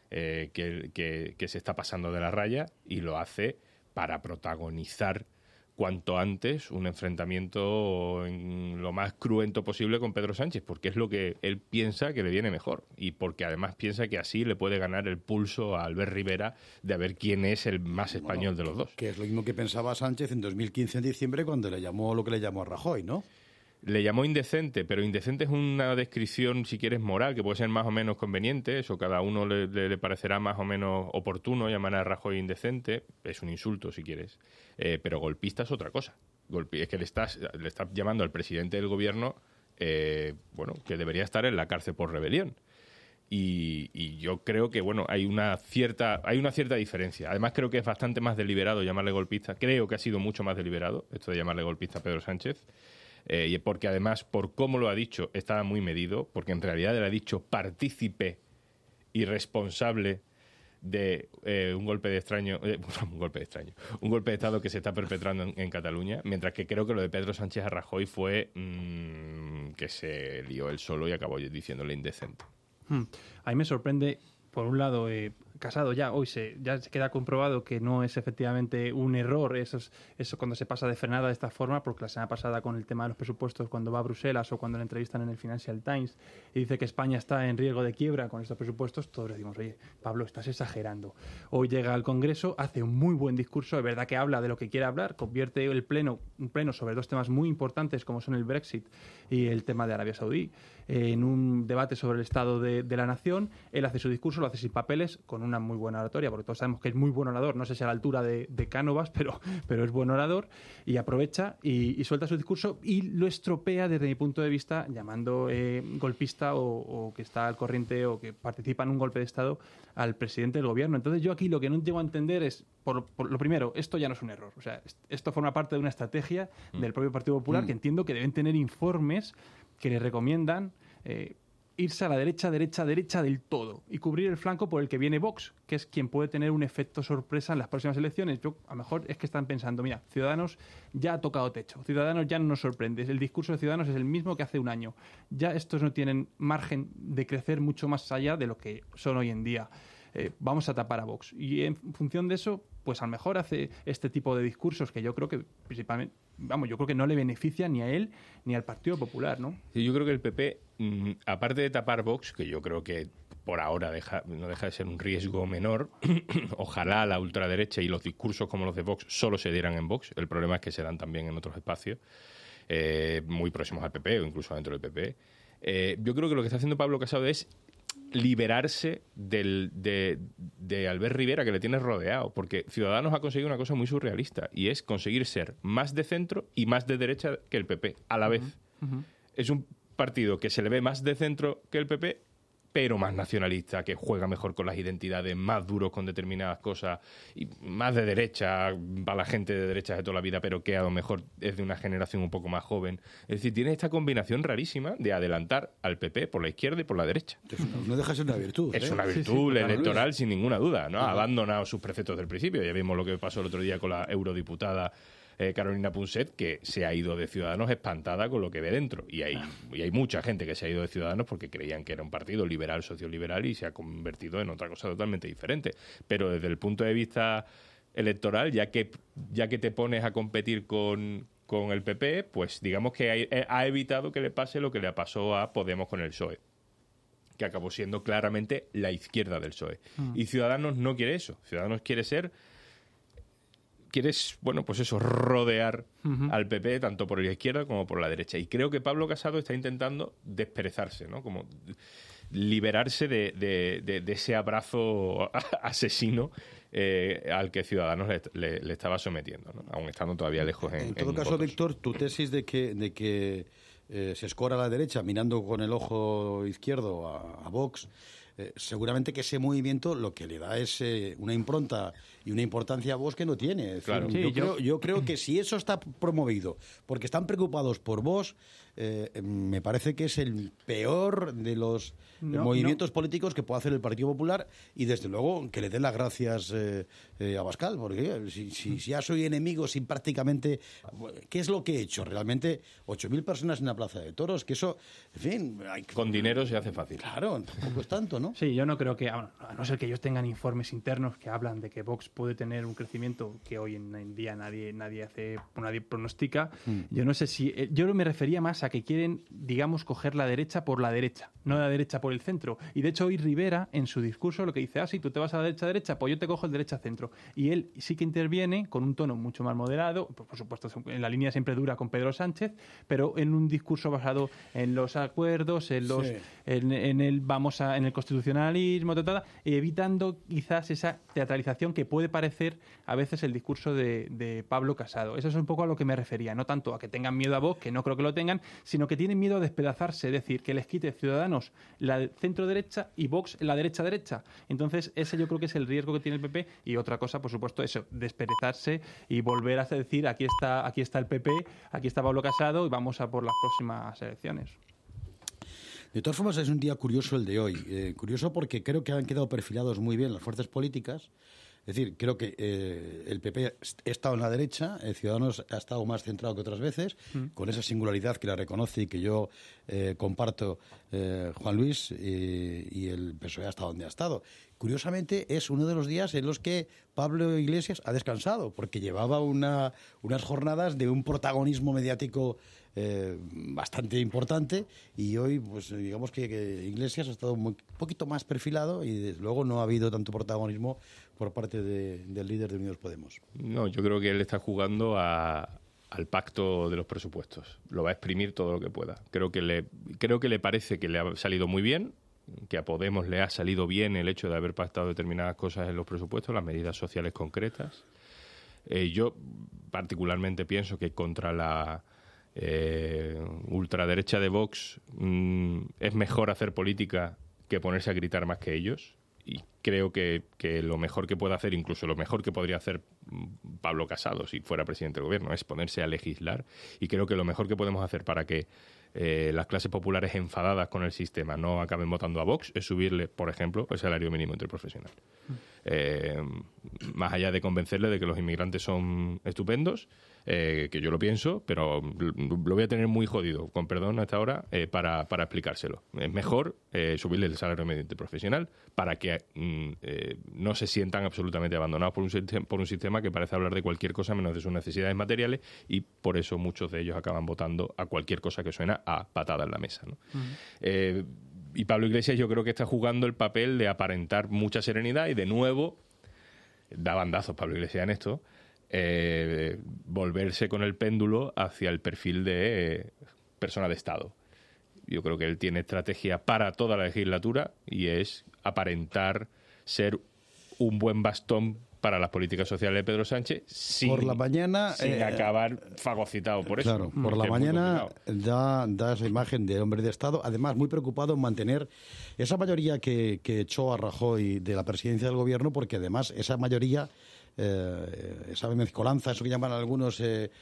que se está pasando de la raya, y lo hace para protagonizar cuanto antes un enfrentamiento en lo más cruento posible con Pedro Sánchez, porque es lo que él piensa que le viene mejor, y porque además piensa que así le puede ganar el pulso a Albert Rivera de a ver quién es el más español de los dos. Que es lo mismo que pensaba Sánchez en 2015, en diciembre, cuando le llamó lo que le llamó a Rajoy, ¿no? Le llamó indecente, pero indecente es una descripción, si quieres, moral, que puede ser más o menos conveniente. Eso cada uno le parecerá más o menos oportuno llamar a Rajoy indecente. Es un insulto, si quieres. Pero golpista es otra cosa. Es que le estás llamando al presidente del gobierno, que debería estar en la cárcel por rebelión. Y yo creo que, hay una cierta diferencia. Además, creo que es bastante más deliberado llamarle golpista. Creo que ha sido mucho más deliberado esto de llamarle golpista a Pedro Sánchez. Y porque además, por cómo lo ha dicho, estaba muy medido, porque en realidad él ha dicho partícipe y responsable de un golpe de Estado que se está perpetrando en Cataluña, mientras que creo que lo de Pedro Sánchez a Rajoy fue que se lió él solo y acabó diciéndole indecente. A mí me sorprende, por un lado, Casado ya se queda comprobado que no es efectivamente un error eso cuando se pasa de frenada de esta forma, porque la semana pasada con el tema de los presupuestos, cuando va a Bruselas o cuando le entrevistan en el Financial Times y dice que España está en riesgo de quiebra con estos presupuestos, todos le decimos, oye, Pablo, estás exagerando. Hoy llega al Congreso, hace un muy buen discurso, de verdad que habla de lo que quiere hablar, convierte un pleno sobre dos temas muy importantes como son el Brexit y el tema de Arabia Saudí en un debate sobre el estado de la nación. Él hace su discurso, lo hace sin papeles, con una muy buena oratoria, porque todos sabemos que es muy buen orador, no sé si a la altura de Cánovas, pero es buen orador, y aprovecha y suelta su discurso y lo estropea desde mi punto de vista llamando golpista o que está al corriente o que participa en un golpe de Estado al presidente del gobierno. Entonces yo aquí lo que no llego a entender es, por lo primero, esto ya no es un error, o sea, esto forma parte de una estrategia del propio Partido Popular, que entiendo que deben tener informes que le recomiendan irse a la derecha del todo y cubrir el flanco por el que viene Vox, que es quien puede tener un efecto sorpresa en las próximas elecciones. A lo mejor es que están pensando, mira, Ciudadanos ya ha tocado techo, Ciudadanos ya no nos sorprende, el discurso de Ciudadanos es el mismo que hace un año, ya estos no tienen margen de crecer mucho más allá de lo que son hoy en día. Vamos a tapar a Vox. Y en función de eso, pues a lo mejor hace este tipo de discursos que yo creo que principalmente, yo creo que no le beneficia ni a él ni al Partido Popular, ¿no? Sí, yo creo que el PP, aparte de tapar Vox, que yo creo que por ahora no deja de ser un riesgo menor, ojalá la ultraderecha y los discursos como los de Vox solo se dieran en Vox. El problema es que se dan también en otros espacios muy próximos al PP o incluso dentro del PP. Yo creo que lo que está haciendo Pablo Casado es liberarse de Albert Rivera, que le tiene rodeado, porque Ciudadanos ha conseguido una cosa muy surrealista, y es conseguir ser más de centro y más de derecha que el PP a la vez. Es un partido que se le ve más de centro que el PP, pero más nacionalista, que juega mejor con las identidades, más duros con determinadas cosas, y más de derecha para la gente de derecha de toda la vida, pero que a lo mejor es de una generación un poco más joven. Es decir, tiene esta combinación rarísima de adelantar al PP por la izquierda y por la derecha. No deja de ser una virtud. Es una virtud electoral sin ninguna duda, ¿no? Ha abandonado sus preceptos del principio. Ya vimos lo que pasó el otro día con la eurodiputada Carolina Punset, que se ha ido de Ciudadanos espantada con lo que ve dentro. Y hay mucha gente que se ha ido de Ciudadanos porque creían que era un partido liberal, socioliberal, y se ha convertido en otra cosa totalmente diferente. Pero desde el punto de vista electoral, ya que te pones a competir con el PP, pues digamos que ha evitado que le pase lo que le pasó a Podemos con el PSOE, que acabó siendo claramente la izquierda del PSOE. Y Ciudadanos no quiere eso. Ciudadanos quieres, rodear al PP tanto por la izquierda como por la derecha. Y creo que Pablo Casado está intentando desperezarse, ¿no? Como liberarse de ese abrazo asesino al que Ciudadanos le estaba sometiendo, ¿no? Aún estando todavía lejos en todo caso, votos. Víctor, tu tesis de que se escora a la derecha mirando con el ojo izquierdo a Vox, seguramente que ese movimiento lo que le da es una impronta y una importancia a Vox que no tiene. Es claro. decir, yo creo que si eso está promovido porque están preocupados por Vox, me parece que es el peor de los movimientos políticos que puede hacer el Partido Popular, y desde luego que le den las gracias a Abascal, porque si ya soy enemigo, sin prácticamente... ¿Qué es lo que he hecho? Realmente 8.000 personas en la Plaza de Toros, que eso, en fin... Con dinero se hace fácil. Claro, tampoco es tanto, ¿no? Sí, yo no creo que, a no ser que ellos tengan informes internos que hablan de que Vox puede tener un crecimiento que hoy en día nadie pronostica. Yo no sé si... Yo me refería más a que quieren, digamos, coger la derecha por la derecha. no de la derecha por el centro. Y de hecho hoy Rivera, en su discurso, lo que dice, si tú te vas a la derecha, pues yo te cojo el derecha-centro. Y él sí que interviene con un tono mucho más moderado, por supuesto en la línea siempre dura con Pedro Sánchez, pero en un discurso basado en los acuerdos, en el constitucionalismo, evitando quizás esa teatralización que puede parecer a veces el discurso de Pablo Casado. Eso es un poco a lo que me refería, no tanto a que tengan miedo a Vox, que no creo que lo tengan, sino que tienen miedo a despedazarse, es decir, que les quite Ciudadanos la centro-derecha y Vox la derecha-derecha. Entonces, ese yo creo que es el riesgo que tiene el PP. Y otra cosa, por supuesto, eso, desperezarse y volver a decir, aquí está el PP, aquí está Pablo Casado y vamos a por las próximas elecciones. De todas formas, es un día curioso el de hoy. Curioso porque creo que han quedado perfilados muy bien las fuerzas políticas. Es decir, creo que el PP ha estado en la derecha, Ciudadanos ha estado más centrado que otras veces, con esa singularidad que la reconoce y que yo comparto, Juan Luis, y el PSOE ha estado donde ha estado. Curiosamente, es uno de los días en los que Pablo Iglesias ha descansado, porque llevaba unas jornadas de un protagonismo mediático bastante importante, y hoy pues digamos que Iglesias ha estado un poquito más perfilado y desde luego no ha habido tanto protagonismo por parte del líder de Unidos Podemos. No, yo creo que él está jugando al pacto de los presupuestos. Lo va a exprimir todo lo que pueda. Creo que le parece que le ha salido muy bien, que a Podemos le ha salido bien el hecho de haber pactado determinadas cosas en los presupuestos, las medidas sociales concretas. Yo particularmente pienso que contra la ultraderecha de Vox es mejor hacer política que ponerse a gritar más que ellos, y creo que lo mejor que puede hacer, incluso lo mejor que podría hacer Pablo Casado si fuera presidente del gobierno, es ponerse a legislar, y creo que lo mejor que podemos hacer para que las clases populares enfadadas con el sistema no acaben votando a Vox es subirle, por ejemplo, el salario mínimo interprofesional. Más allá de convencerle de que los inmigrantes son estupendos, que yo lo pienso, pero lo voy a tener muy jodido, con perdón hasta ahora, para explicárselo. Es mejor subirle el salario mínimo interprofesional para que no se sientan absolutamente abandonados por un sistema que parece hablar de cualquier cosa menos de sus necesidades materiales, y por eso muchos de ellos acaban votando a cualquier cosa que suena a patada en la mesa, ¿no? Y Pablo Iglesias yo creo que está jugando el papel de aparentar mucha serenidad y de nuevo da bandazos Pablo Iglesias en esto, volverse con el péndulo hacia el perfil de persona de Estado. Yo creo que él tiene estrategia para toda la legislatura y es aparentar ser un buen bastón para las políticas sociales de Pedro Sánchez sin acabar fagocitado por eso. Claro, por la mañana da esa imagen de hombre de Estado, además muy preocupado en mantener esa mayoría que echó a Rajoy de la presidencia del gobierno, porque además esa mayoría, esa mezcolanza, eso que llaman algunos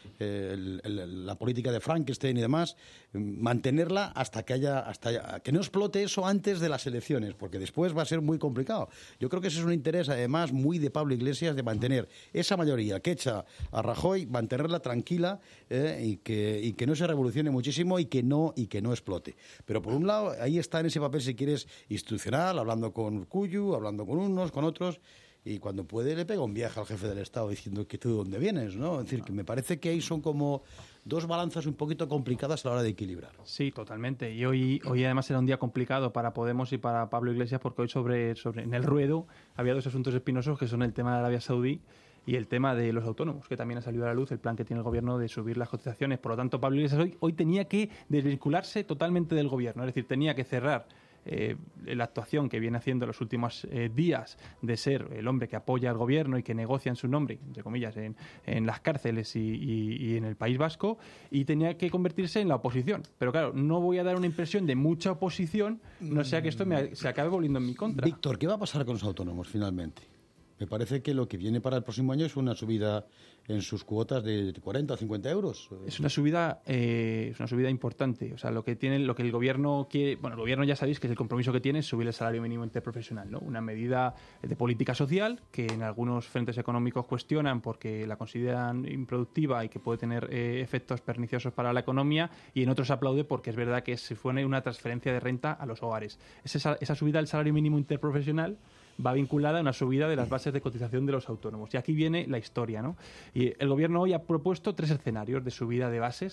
la política de Frankenstein y demás, mantenerla hasta que no explote eso antes de las elecciones, porque después va a ser muy complicado. Yo creo que ese es un interés además muy de Pablo Iglesias, de mantener esa mayoría que echa a Rajoy, mantenerla tranquila, y que no se revolucione muchísimo y que no explote. Pero por un lado ahí está en ese papel, si quieres, institucional, hablando con Urkullu, hablando con unos, con otros. Y cuando puede le pega un viaje al jefe del Estado diciendo que tú de dónde vienes, ¿no? Es decir, que me parece que ahí son como dos balanzas un poquito complicadas a la hora de equilibrar. Sí, totalmente. Y hoy además era un día complicado para Podemos y para Pablo Iglesias, porque hoy en el ruedo había dos asuntos espinosos, que son el tema de Arabia Saudí y el tema de los autónomos, que también ha salido a la luz el plan que tiene el gobierno de subir las cotizaciones. Por lo tanto, Pablo Iglesias hoy tenía que desvincularse totalmente del gobierno, es decir, tenía que cerrar la actuación que viene haciendo en los últimos días de ser el hombre que apoya al gobierno y que negocia en su nombre, entre comillas, en las cárceles y en el País Vasco, y tenía que convertirse en la oposición. Pero claro, no voy a dar una impresión de mucha oposición, no sea que esto se acabe volviendo en mi contra. Víctor, ¿qué va a pasar con los autónomos finalmente? Me parece que lo que viene para el próximo año es una subida en sus cuotas de 40 o 50 euros. Es una subida importante. O sea, lo que el gobierno quiere... Bueno, el gobierno ya sabéis que el compromiso que tiene es subir el salario mínimo interprofesional, ¿no? Una medida de política social que en algunos frentes económicos cuestionan porque la consideran improductiva y que puede tener efectos perniciosos para la economía, y en otros aplaude porque es verdad que se fue una transferencia de renta a los hogares. Esa subida del salario mínimo interprofesional va vinculada a una subida de las bases de cotización de los autónomos. Y aquí viene la historia, ¿no? Y el gobierno hoy ha propuesto 3 escenarios de subida de bases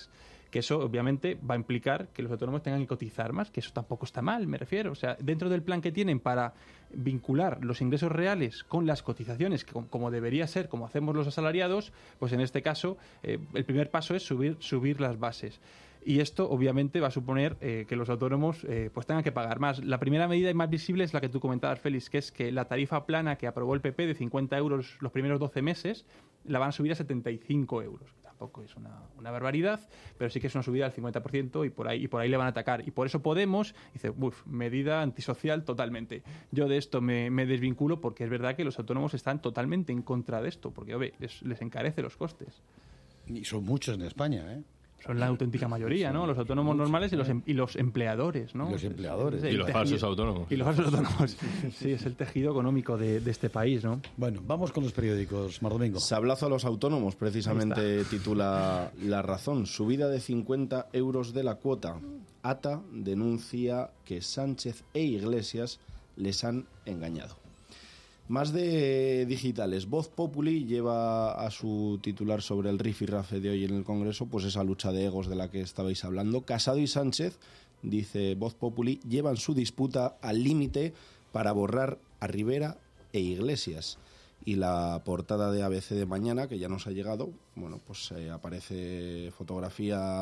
que eso obviamente va a implicar que los autónomos tengan que cotizar más, que eso tampoco está mal, me refiero. O sea, dentro del plan que tienen para vincular los ingresos reales con las cotizaciones, como debería ser, como hacemos los asalariados, pues en este caso el primer paso es subir las bases. Y esto obviamente va a suponer que los autónomos pues tengan que pagar más. La primera medida y más visible es la que tú comentabas, Félix, que es que la tarifa plana que aprobó el PP de 50 euros los primeros 12 meses la van a subir a 75 euros. Tampoco es una barbaridad, pero sí que es una subida del 50% y por ahí le van a atacar. Y por eso Podemos dice, medida antisocial totalmente. Yo de esto me desvinculo porque es verdad que los autónomos están totalmente en contra de esto, porque les encarece los costes. Y son muchos en España, ¿eh? Son la auténtica mayoría, ¿no? Los autónomos normales y los empleadores, ¿no? Y los empleadores. Y los falsos autónomos. Y los falsos autónomos. Sí, es el tejido económico de este país, ¿no? Bueno, vamos con los periódicos, Mar Domingo. Sablazo a los autónomos, precisamente titula La Razón. Subida de 50 euros de la cuota. ATA denuncia que Sánchez e Iglesias les han engañado. Más de digitales. Voz Populi lleva a su titular sobre el rifirrafe de hoy en el Congreso, pues esa lucha de egos de la que estabais hablando. Casado y Sánchez, dice Voz Populi, llevan su disputa al límite para borrar a Rivera e Iglesias. Y la portada de ABC de mañana, que ya nos ha llegado, bueno, pues aparece fotografía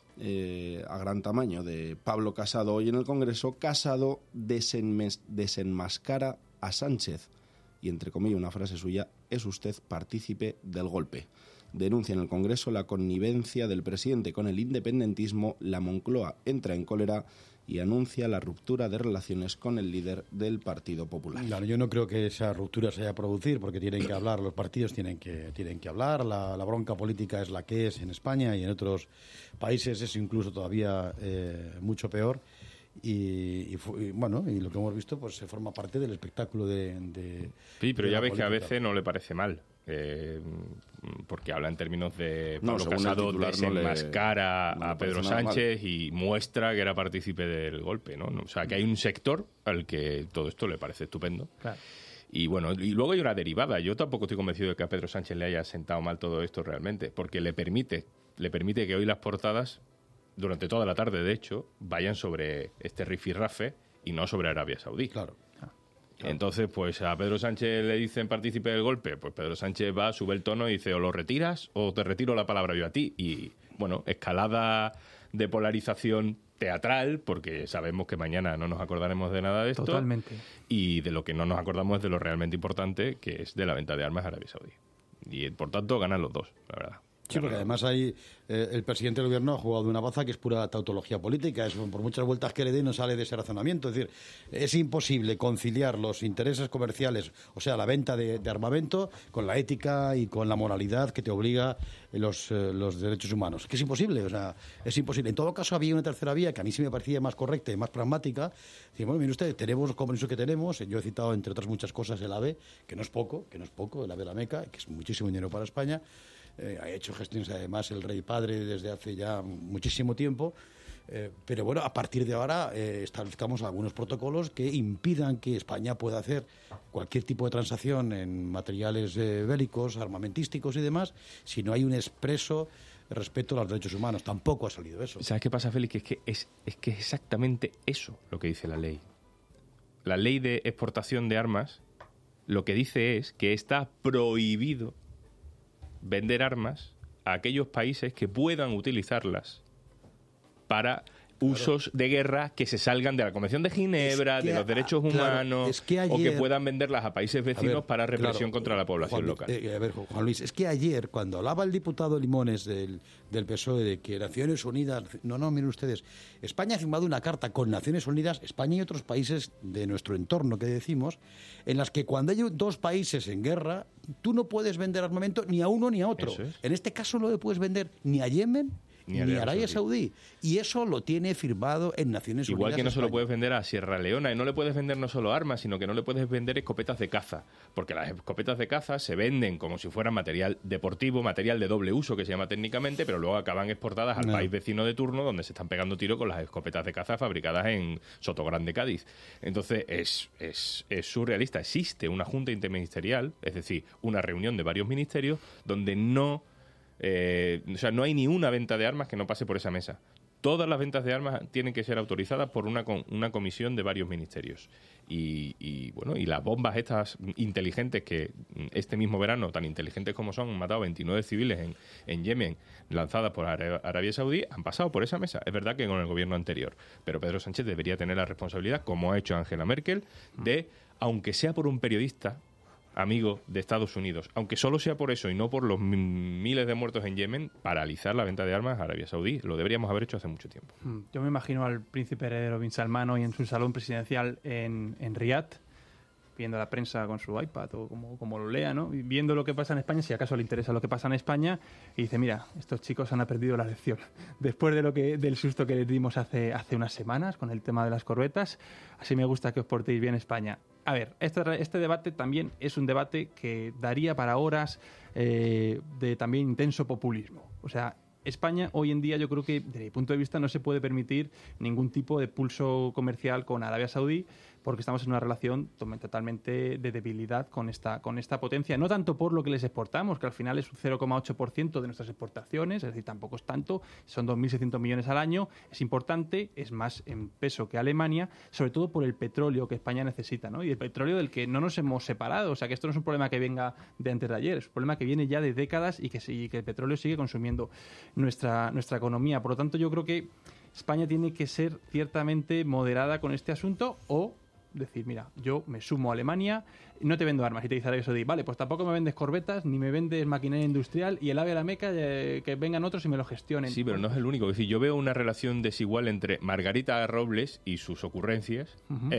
a gran tamaño de Pablo Casado hoy en el Congreso. Casado desenmascara a Sánchez. Y entre comillas una frase suya, es usted partícipe del golpe. Denuncia en el Congreso la connivencia del presidente con el independentismo. La Moncloa entra en cólera y anuncia la ruptura de relaciones con el líder del Partido Popular. Claro, yo no creo que esa ruptura se vaya a producir porque tienen que hablar, los partidos tienen que hablar, la bronca política es la que es en España y en otros países es incluso todavía mucho peor. Y lo que hemos visto pues se forma parte del espectáculo de sí, pero de ya ves política. que a veces no le parece mal, porque habla en términos de Pablo Casado desenmascara a Pedro Sánchez y muestra que era partícipe del golpe, ¿no? O sea, que hay un sector al que todo esto le parece estupendo. Claro. Y bueno, y luego hay una derivada. Yo tampoco estoy convencido de que a Pedro Sánchez le haya sentado mal todo esto realmente, porque le permite que hoy las portadas, durante toda la tarde, de hecho, vayan sobre este rifirrafe y no sobre Arabia Saudí. Claro. Entonces, pues a Pedro Sánchez le dicen partícipe del golpe, pues Pedro Sánchez va, sube el tono y dice o lo retiras o te retiro la palabra yo a ti. Y, bueno, escalada de polarización teatral, porque sabemos que mañana no nos acordaremos de nada de esto. Totalmente. Y de lo que no nos acordamos es de lo realmente importante, que es de la venta de armas a Arabia Saudí. Y, por tanto, ganan los dos, la verdad. Sí, porque además hay el presidente del gobierno ha jugado de una baza que es pura tautología política. Es, por muchas vueltas que le dé, no sale de ese razonamiento. Es decir, es imposible conciliar los intereses comerciales, o sea, la venta de armamento, con la ética y con la moralidad que te obliga los derechos humanos. Que es imposible, o sea, es imposible. En todo caso, había una tercera vía que a mí sí me parecía más correcta y más pragmática. Decir, bueno, mire usted, tenemos los compromisos que tenemos. Yo he citado, entre otras muchas cosas, el AVE, que no es poco, el AVE de la Meca, que es muchísimo dinero para España. Ha hecho gestiones además el rey padre desde hace ya muchísimo tiempo, pero bueno, a partir de ahora establezcamos algunos protocolos que impidan que España pueda hacer cualquier tipo de transacción en materiales bélicos, armamentísticos y demás, si no hay un expreso respeto a los derechos humanos. Tampoco ha salido eso. ¿Sabes qué pasa, Félix? Que es exactamente eso lo que dice la ley. La ley de exportación de armas lo que dice es que está prohibido vender armas a aquellos países que puedan utilizarlas para usos de guerra que se salgan de la Convención de Ginebra, de los derechos humanos, o que puedan venderlas a países vecinos para represión contra la población local. Juan Luis, es que ayer, cuando hablaba el diputado Limones del PSOE de que Naciones Unidas... No, miren ustedes, España ha firmado una carta con Naciones Unidas, España y otros países de nuestro entorno, que decimos, en las que cuando hay dos países en guerra, tú no puedes vender armamento ni a uno ni a otro. En este caso no le puedes vender ni a Yemen ni a Arabia Saudí. Y eso lo tiene firmado en Naciones Unidas. Igual que no se lo puedes vender a Sierra Leona. Y no le puedes vender no solo armas, sino que no le puedes vender escopetas de caza. Porque las escopetas de caza se venden como si fueran material deportivo, material de doble uso, que se llama técnicamente, pero luego acaban exportadas al país vecino de turno, donde se están pegando tiro con las escopetas de caza fabricadas en Sotogrande, Cádiz. Entonces, es surrealista. Existe una junta interministerial, es decir, una reunión de varios ministerios, donde no O sea, no hay ni una venta de armas que no pase por esa mesa. Todas las ventas de armas tienen que ser autorizadas por una comisión de varios ministerios. Y las bombas estas inteligentes que este mismo verano, tan inteligentes como son, han matado 29 civiles en Yemen, lanzadas por Arabia Saudí, han pasado por esa mesa. Es verdad que con el gobierno anterior. Pero Pedro Sánchez debería tener la responsabilidad, como ha hecho Angela Merkel, de, aunque sea por un periodista amigo de Estados Unidos, aunque solo sea por eso y no por los miles de muertos en Yemen, paralizar la venta de armas a Arabia Saudí. Lo deberíamos haber hecho hace mucho tiempo. Yo me imagino al príncipe heredero bin Salman hoy en su salón presidencial en Riad, viendo la prensa con su iPad o como lo lea, ¿no? Y viendo lo que pasa en España, si acaso le interesa lo que pasa en España, y dice, mira, estos chicos han aprendido la lección. Después del susto que les dimos hace unas semanas con el tema de las corbetas, así me gusta que os portéis bien España. A ver, este debate también es un debate que daría para horas de también intenso populismo. O sea, España hoy en día yo creo que desde mi punto de vista no se puede permitir ningún tipo de pulso comercial con Arabia Saudí, porque estamos en una relación totalmente de debilidad con esta potencia, no tanto por lo que les exportamos, que al final es un 0,8% de nuestras exportaciones, es decir, tampoco es tanto, son 2.600 millones al año, es importante, es más en peso que Alemania, sobre todo por el petróleo que España necesita, ¿no? Y el petróleo del que no nos hemos separado, o sea que esto no es un problema que venga de antes de ayer, es un problema que viene ya de décadas y que el petróleo sigue consumiendo nuestra economía. Por lo tanto, yo creo que España tiene que ser ciertamente moderada con este asunto o decir, mira, yo me sumo a Alemania, no te vendo armas. Y te dice Arabia Saudí, vale, pues tampoco me vendes corbetas, ni me vendes maquinaria industrial, y el AVE a la Meca, que vengan otros y me lo gestionen. Sí, pero no es el único. Es decir, yo veo una relación desigual entre Margarita Robles y sus ocurrencias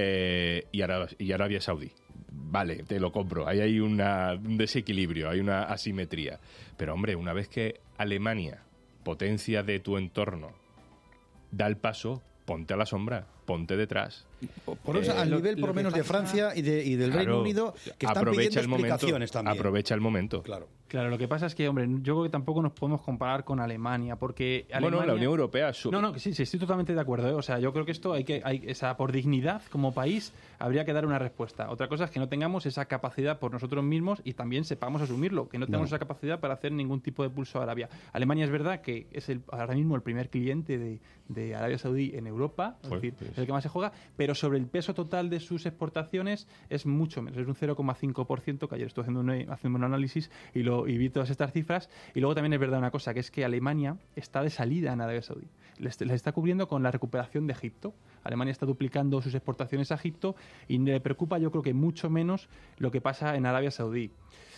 y Arabia Saudí. Vale, te lo compro. Ahí hay un desequilibrio, hay una asimetría. Pero, hombre, una vez que Alemania, potencia de tu entorno, da el paso, ponte a la sombra, ponte detrás. Por eso, al nivel por lo menos de Francia y del Reino Unido, que están pidiendo explicaciones también. Aprovecha el momento. Claro, lo que pasa es que, hombre, yo creo que tampoco nos podemos comparar con Alemania, porque Alemania... Bueno, la Unión Europea... No, que sí, estoy totalmente de acuerdo, ¿eh? O sea, yo creo que esto por dignidad como país habría que dar una respuesta. Otra cosa es que no tengamos esa capacidad por nosotros mismos y también sepamos asumirlo, que no tengamos esa capacidad para hacer ningún tipo de pulso a Arabia. Alemania es verdad que es ahora mismo el primer cliente de Arabia Saudí en Europa, es decir, es el que más se juega, pero sobre el peso total de sus exportaciones es mucho menos, es un 0,5%, que ayer estuve haciendo un análisis y vi todas estas cifras. Y luego también es verdad una cosa, que es que Alemania está de salida en Arabia Saudí. Les está cubriendo con la recuperación de Egipto. Alemania está duplicando sus exportaciones a Egipto y le preocupa, yo creo que mucho menos lo que pasa en Arabia Saudí.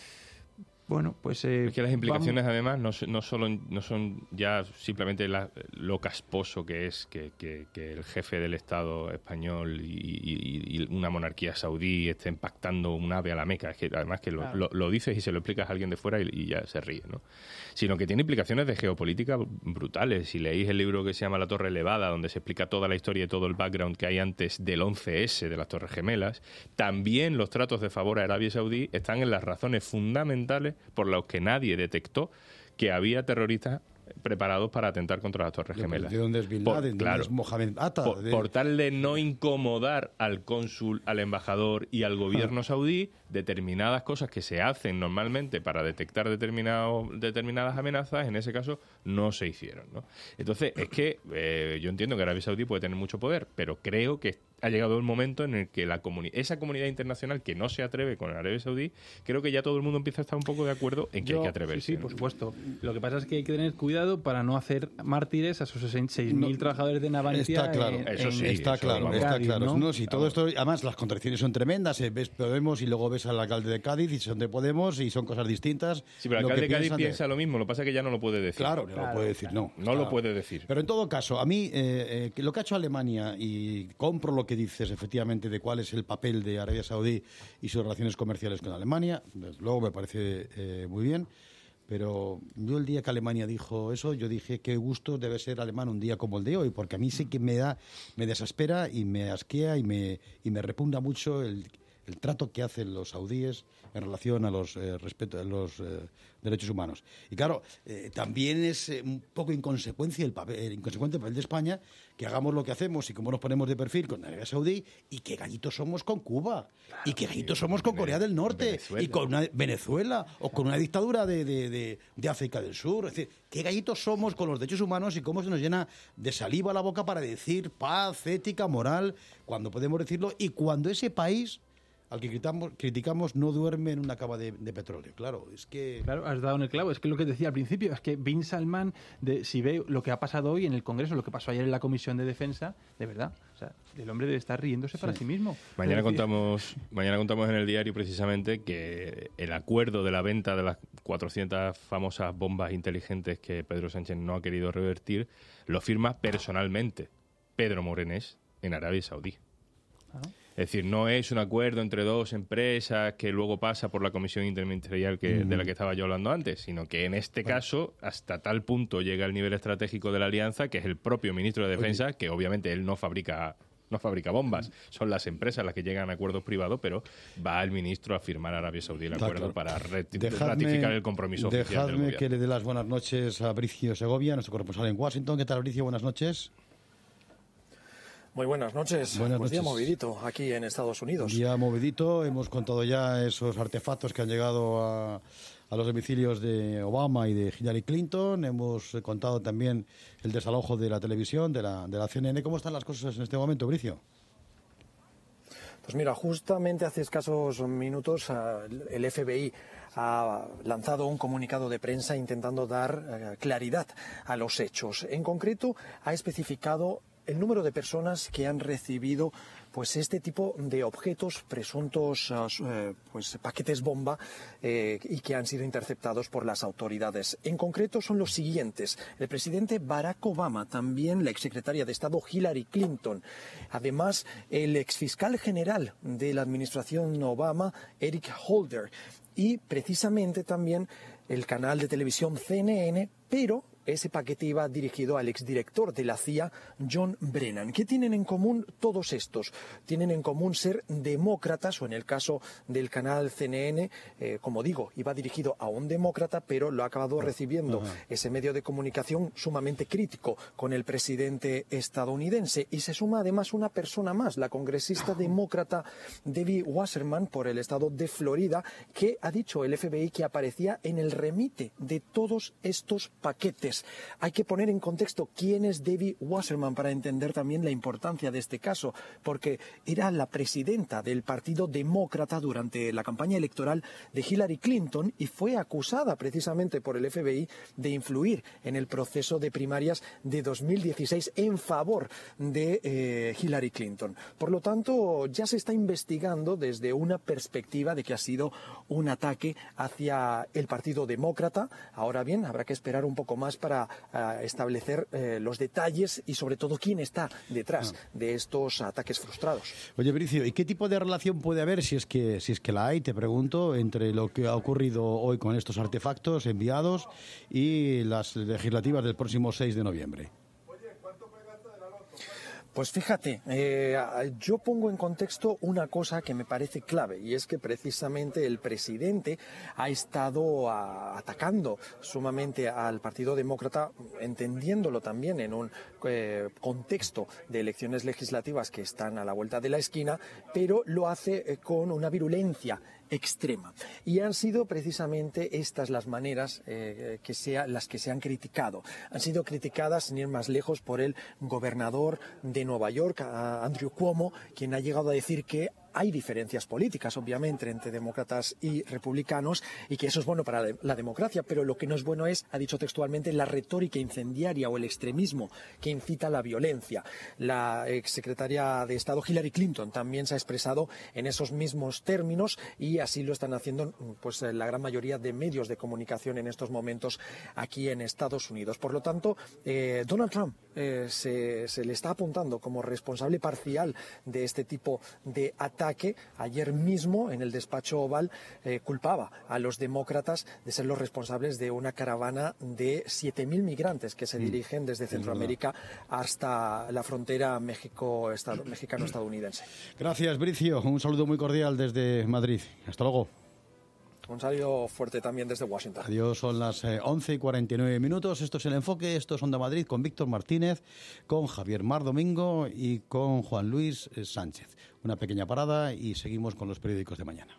Bueno, pues... es que las implicaciones, además, no son ya simplemente lo casposo que es que el jefe del Estado español y una monarquía saudí estén pactando un AVE a la Meca. Es que además que lo dices y se lo explicas a alguien de fuera y ya se ríe, ¿no? Sino que tiene implicaciones de geopolítica brutales. Si leéis el libro que se llama La Torre Elevada, donde se explica toda la historia y todo el background que hay antes del 11S, de las Torres Gemelas, también los tratos de favor a Arabia Saudí están en las razones fundamentales por los que nadie detectó que había terroristas preparados para atentar contra las Torres Gemelas. ¿De dónde es Bin Laden? ¿De dónde es Mohamed Atta? Por tal de no incomodar al cónsul, al embajador y al gobierno saudí, determinadas cosas que se hacen normalmente para detectar determinadas amenazas, en ese caso no se hicieron, ¿no? Entonces, es que yo entiendo que Arabia Saudí puede tener mucho poder, pero creo que ha llegado el momento en el que esa comunidad internacional que no se atreve con Arabia Saudí, creo que ya todo el mundo empieza a estar un poco de acuerdo en que hay que atreverse. Sí, por supuesto. Lo que pasa es que hay que tener cuidado para no hacer mártires a esos 6.000 trabajadores de Navantia. Está claro, está claro. ¿no? Si todo esto, además, las contradicciones son tremendas. Ves Podemos y luego ves al alcalde de Cádiz y son de Podemos y son cosas distintas. Sí, pero el alcalde de Cádiz piensa lo mismo. Lo que pasa es que ya no lo puede decir. Claro, no lo puede decir, no. No lo puede decir. Pero en todo caso, a mí, lo que ha hecho Alemania, y compro lo que dices efectivamente de cuál es el papel de Arabia Saudí y sus relaciones comerciales con Alemania, desde luego me parece muy bien. Pero yo el día que Alemania dijo eso, yo dije qué gusto debe ser alemán un día como el de hoy, porque a mí sí que me desespera y me asquea y me repugna mucho el el trato que hacen los saudíes en relación a los derechos humanos. Y claro, también es un poco inconsecuente el papel de España que hagamos lo que hacemos y cómo nos ponemos de perfil con Arabia Saudí, y qué gallitos somos con Cuba, y qué gallitos somos con Corea del Norte, y con Venezuela, o con una dictadura de África del Sur. Es decir, qué gallitos somos con los derechos humanos y cómo se nos llena de saliva la boca para decir paz, ética, moral, cuando podemos decirlo, y cuando ese país al que criticamos no duerme en una cava de petróleo. Claro, es que... Claro, has dado en el clavo. Es que lo que decía al principio, es que Bin Salman, si ve lo que ha pasado hoy en el Congreso, lo que pasó ayer en la Comisión de Defensa, de verdad, o sea, el hombre debe estar riéndose para sí mismo. Mañana contamos en el diario precisamente que el acuerdo de la venta de las 400 famosas bombas inteligentes que Pedro Sánchez no ha querido revertir, lo firma personalmente Pedro Morenés en Arabia Saudí. Es decir, no es un acuerdo entre dos empresas que luego pasa por la comisión interministerial de la que estaba yo hablando antes, sino que en este caso, hasta tal punto llega el nivel estratégico de la alianza que es el propio ministro de Defensa, que obviamente él no fabrica bombas, son las empresas las que llegan a acuerdos privados, pero va el ministro a firmar a Arabia Saudí el acuerdo para ratificar el compromiso oficial del gobierno. Dejadme que le dé las buenas noches a Bricio Segovia, nuestro corresponsal en Washington. ¿Qué tal, Bricio? Buenas noches. Muy buenas noches. Día movidito aquí en Estados Unidos. Día movidito. Hemos contado ya esos artefactos que han llegado a los domicilios de Obama y de Hillary Clinton. Hemos contado también el desalojo de la televisión, de la CNN. ¿Cómo están las cosas en este momento, Bricio? Pues mira, justamente hace escasos minutos el FBI ha lanzado un comunicado de prensa intentando dar claridad a los hechos. En concreto, ha especificado el número de personas que han recibido pues este tipo de objetos, presuntos pues paquetes bomba y que han sido interceptados por las autoridades. En concreto son los siguientes: el presidente Barack Obama, también la exsecretaria de Estado Hillary Clinton, además el exfiscal general de la administración Obama, Eric Holder, y precisamente también el canal de televisión CNN, pero ese paquete iba dirigido al exdirector de la CIA, John Brennan. ¿Qué tienen en común todos estos? Tienen en común ser demócratas, o en el caso del canal CNN, como digo, iba dirigido a un demócrata, pero lo ha acabado recibiendo ese medio de comunicación sumamente crítico con el presidente estadounidense. Y se suma además una persona más, la congresista demócrata Debbie Wasserman por el estado de Florida, que ha dicho el FBI que aparecía en el remite de todos estos paquetes. Hay que poner en contexto quién es Debbie Wasserman para entender también la importancia de este caso, porque era la presidenta del Partido Demócrata durante la campaña electoral de Hillary Clinton y fue acusada precisamente por el FBI de influir en el proceso de primarias de 2016 en favor de Hillary Clinton. Por lo tanto, ya se está investigando desde una perspectiva de que ha sido un ataque hacia el Partido Demócrata. Ahora bien, habrá que esperar un poco más para establecer los detalles y sobre todo quién está detrás de estos ataques frustrados. Oye, Bricio, ¿y qué tipo de relación puede haber, si es que la hay, te pregunto, entre lo que ha ocurrido hoy con estos artefactos enviados y las legislativas del próximo 6 de noviembre? Pues fíjate, yo pongo en contexto una cosa que me parece clave, y es que precisamente el presidente ha estado atacando sumamente al Partido Demócrata, entendiéndolo también en un contexto de elecciones legislativas que están a la vuelta de la esquina, pero lo hace con una virulencia extrema. Y han sido precisamente estas las maneras las que se han criticado. Han sido criticadas, sin ir más lejos, por el gobernador de Nueva York, Andrew Cuomo, quien ha llegado a decir que hay diferencias políticas, obviamente, entre demócratas y republicanos, y que eso es bueno para la democracia, pero lo que no es bueno es, ha dicho textualmente, la retórica incendiaria o el extremismo que incita a la violencia. La exsecretaria de Estado Hillary Clinton también se ha expresado en esos mismos términos, y así lo están haciendo pues la gran mayoría de medios de comunicación en estos momentos aquí en Estados Unidos. Por lo tanto, Donald Trump se le está apuntando como responsable parcial de este tipo de ataques ataque ayer mismo en el despacho Oval culpaba a los demócratas de ser los responsables de una caravana de 7.000 migrantes que se dirigen desde Centroamérica hasta la frontera mexicano-estadounidense. Gracias, Bricio. Un saludo muy cordial desde Madrid. Hasta luego. Un saludo fuerte también desde Washington. Adiós, son las 11:49. Esto es El Enfoque, esto es Onda Madrid con Víctor Martínez, con Javier Mar Domingo y con Juan Luis Sánchez. Una pequeña parada y seguimos con los periódicos de mañana.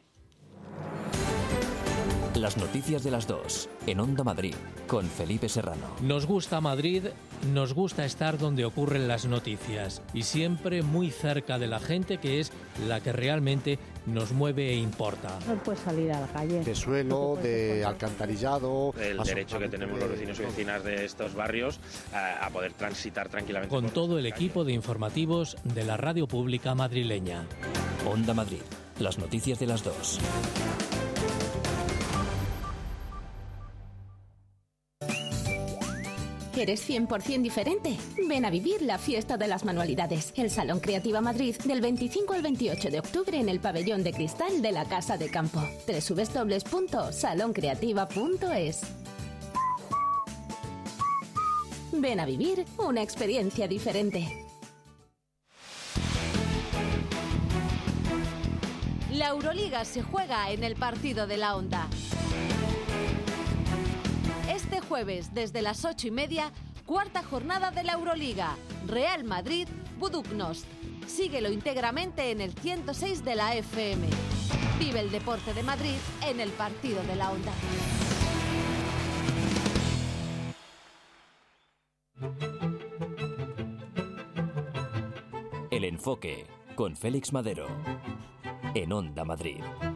Las noticias de las 2 en Onda Madrid con Felipe Serrano. Nos gusta Madrid, nos gusta estar donde ocurren las noticias y siempre muy cerca de la gente, que es la que realmente nos mueve e importa. No puedes salir a la calle. De suelo, de alcantarillado. El derecho que tenemos los vecinos y vecinas de estos barrios a poder transitar tranquilamente. Con todo el equipo de informativos de la radio pública madrileña. Onda Madrid, las noticias de las 2. ¿Eres 100% diferente? Ven a vivir la fiesta de las manualidades. El Salón Creativa Madrid del 25 al 28 de octubre en el pabellón de cristal de la Casa de Campo. www.saloncreativa.es. Ven a vivir una experiencia diferente. La Euroliga se juega en el partido de la Onda. Este jueves, desde las 8:30, cuarta jornada de la Euroliga. Real Madrid, Budućnost. Síguelo íntegramente en el 106 de la FM. Vive el deporte de Madrid en el partido de la Onda. El Enfoque con Félix Madero en Onda Madrid.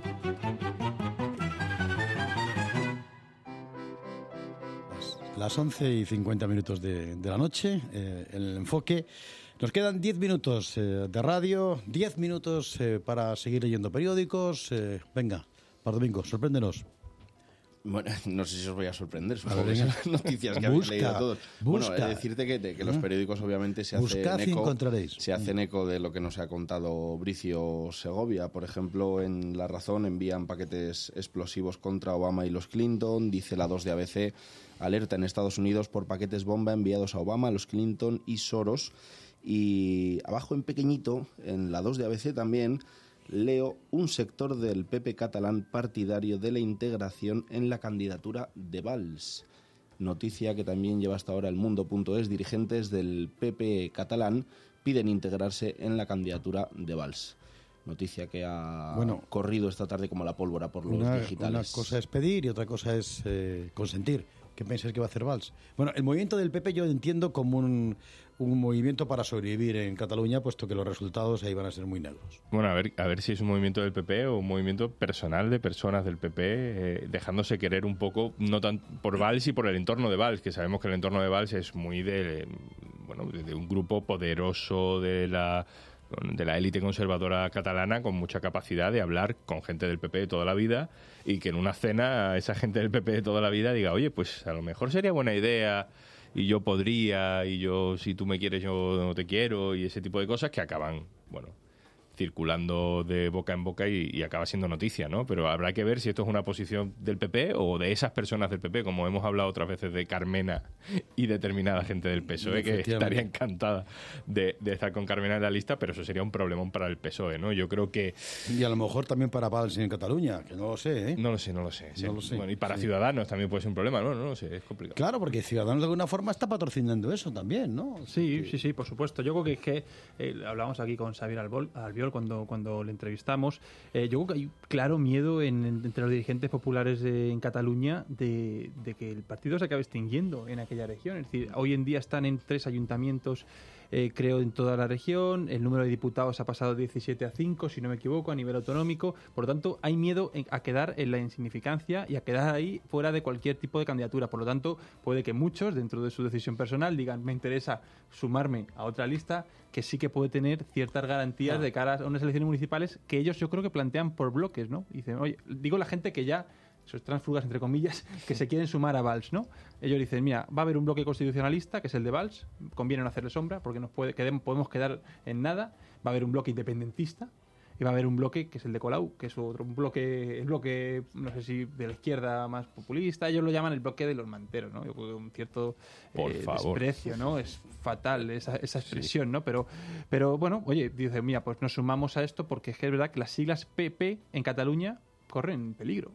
Las 11:50 de la noche, El Enfoque. Nos quedan 10 minutos de radio, 10 minutos para seguir leyendo periódicos. Venga, Mar Domingo, sorpréndenos. Bueno, no sé si os voy a sorprender, supongo que son las noticias que habéis leído todos. Bueno, decirte que los periódicos obviamente se hacen eco de lo que nos ha contado Bricio Segovia. Por ejemplo, en La Razón envían paquetes explosivos contra Obama y los Clinton. Dice la 2 de ABC, alerta en Estados Unidos por paquetes bomba enviados a Obama, los Clinton y Soros. Y abajo en pequeñito, en la 2 de ABC también, leo un sector del PP catalán partidario de la integración en la candidatura de Valls. Noticia que también lleva hasta ahora el Mundo.es. Dirigentes del PP catalán piden integrarse en la candidatura de Valls. Noticia que ha corrido esta tarde como la pólvora por los digitales. Una cosa es pedir y otra cosa es consentir. ¿Qué pensáis que va a hacer Valls? Bueno, el movimiento del PP yo entiendo como un movimiento para sobrevivir en Cataluña, puesto que los resultados ahí van a ser muy negros. Bueno, a ver si es un movimiento del PP o un movimiento personal de personas del PP, dejándose querer un poco, no tan por Valls y por el entorno de Valls, que sabemos que el entorno de Valls es muy de un grupo poderoso de la élite conservadora catalana, con mucha capacidad de hablar con gente del PP de toda la vida, y que en una cena esa gente del PP de toda la vida diga, oye, pues a lo mejor sería buena idea, y yo podría, y yo, si tú me quieres, yo no te quiero, y ese tipo de cosas que acaban, circulando de boca en boca y acaba siendo noticia, ¿no? Pero habrá que ver si esto es una posición del PP o de esas personas del PP, como hemos hablado otras veces de Carmena y determinada gente del PSOE, que estaría encantada de estar con Carmena en la lista, pero eso sería un problemón para el PSOE, ¿no? Yo creo que... Y a lo mejor también para Valls en Cataluña, que no lo sé, ¿eh? No lo sé. Sí. Bueno, y para Ciudadanos también puede ser un problema, ¿no? No lo sé, es complicado. Claro, porque Ciudadanos de alguna forma está patrocinando eso también, ¿no? Sí, por supuesto. Yo creo que hablamos aquí con Xavier Albiol cuando le entrevistamos. Yo creo que hay claro miedo entre los dirigentes populares en Cataluña de que el partido se acabe extinguiendo en aquella región. Es decir, hoy en día están en 3 ayuntamientos, creo, en toda la región. El número de diputados ha pasado de 17 a 5, si no me equivoco, a nivel autonómico. Por lo tanto, hay miedo a quedar en la insignificancia y a quedar ahí fuera de cualquier tipo de candidatura. Por lo tanto, puede que muchos, dentro de su decisión personal, digan, me interesa sumarme a otra lista que sí que puede tener ciertas garantías de cara a unas elecciones municipales que ellos yo creo que plantean por bloques, ¿no? Dicen, oye, digo la gente que ya, esos tránsfugas entre comillas, que se quieren sumar a Valls, ¿no? Ellos dicen, mira, va a haber un bloque constitucionalista, que es el de Valls, conviene no hacerle sombra, porque podemos quedar en nada. Va a haber un bloque independentista, iba a haber un bloque que es el de Colau, que es otro un bloque, el bloque, no sé si de la izquierda más populista, ellos lo llaman el bloque de los manteros, ¿no? Yo creo que un cierto desprecio, ¿no? Es fatal esa expresión, ¿no? Pero bueno, oye, dice, mira, pues nos sumamos a esto porque es que es verdad que las siglas PP en Cataluña corren peligro.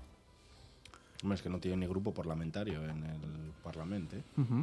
Es que no tiene ni grupo parlamentario en el Parlamento.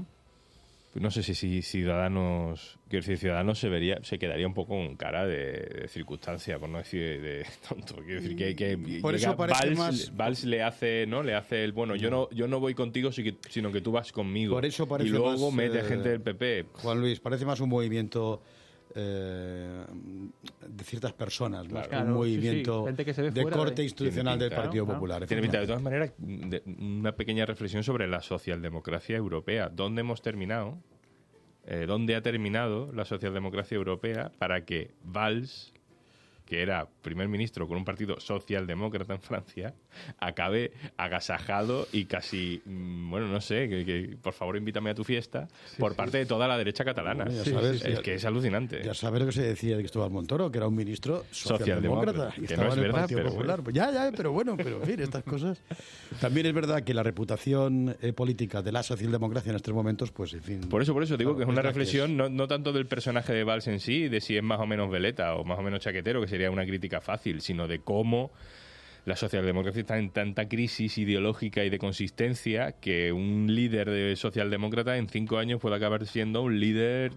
No sé si Ciudadanos, quiero decir, Ciudadanos se quedaría un poco con cara de circunstancia, por no decir de tonto. Quiero decir que por eso parece Valls le hace el bueno, yo no voy contigo, sino que tú vas conmigo. Por eso parece y luego más, mete gente del PP. Juan Luis, parece más un movimiento de ciertas personas, más que un movimiento de corte institucional del Partido Popular. Tiene pinta. De todas maneras, una pequeña reflexión sobre la socialdemocracia europea. ¿Dónde hemos terminado? ¿Dónde ha terminado la socialdemocracia europea para que Valls, que era primer ministro con un partido socialdemócrata en Francia, acabe agasajado y casi, bueno, no sé, que por favor invítame a tu fiesta por parte de toda la derecha catalana? Bueno, sabes, es que es alucinante. Ya sabes lo que se decía de Cristóbal Montoro, que era un ministro socialdemócrata. Que no es verdad, pero Popular. Bueno. Ya, pero bueno, en fin, estas cosas. También es verdad que la reputación política de la socialdemocracia en estos momentos, pues en fin... Por eso digo que es una reflexión no tanto del personaje de Valls en sí, de si es más o menos veleta o más o menos chaquetero, que sería una crítica fácil, sino de cómo la socialdemocracia está en tanta crisis ideológica y de consistencia que un líder de socialdemócrata en 5 años puede acabar siendo un líder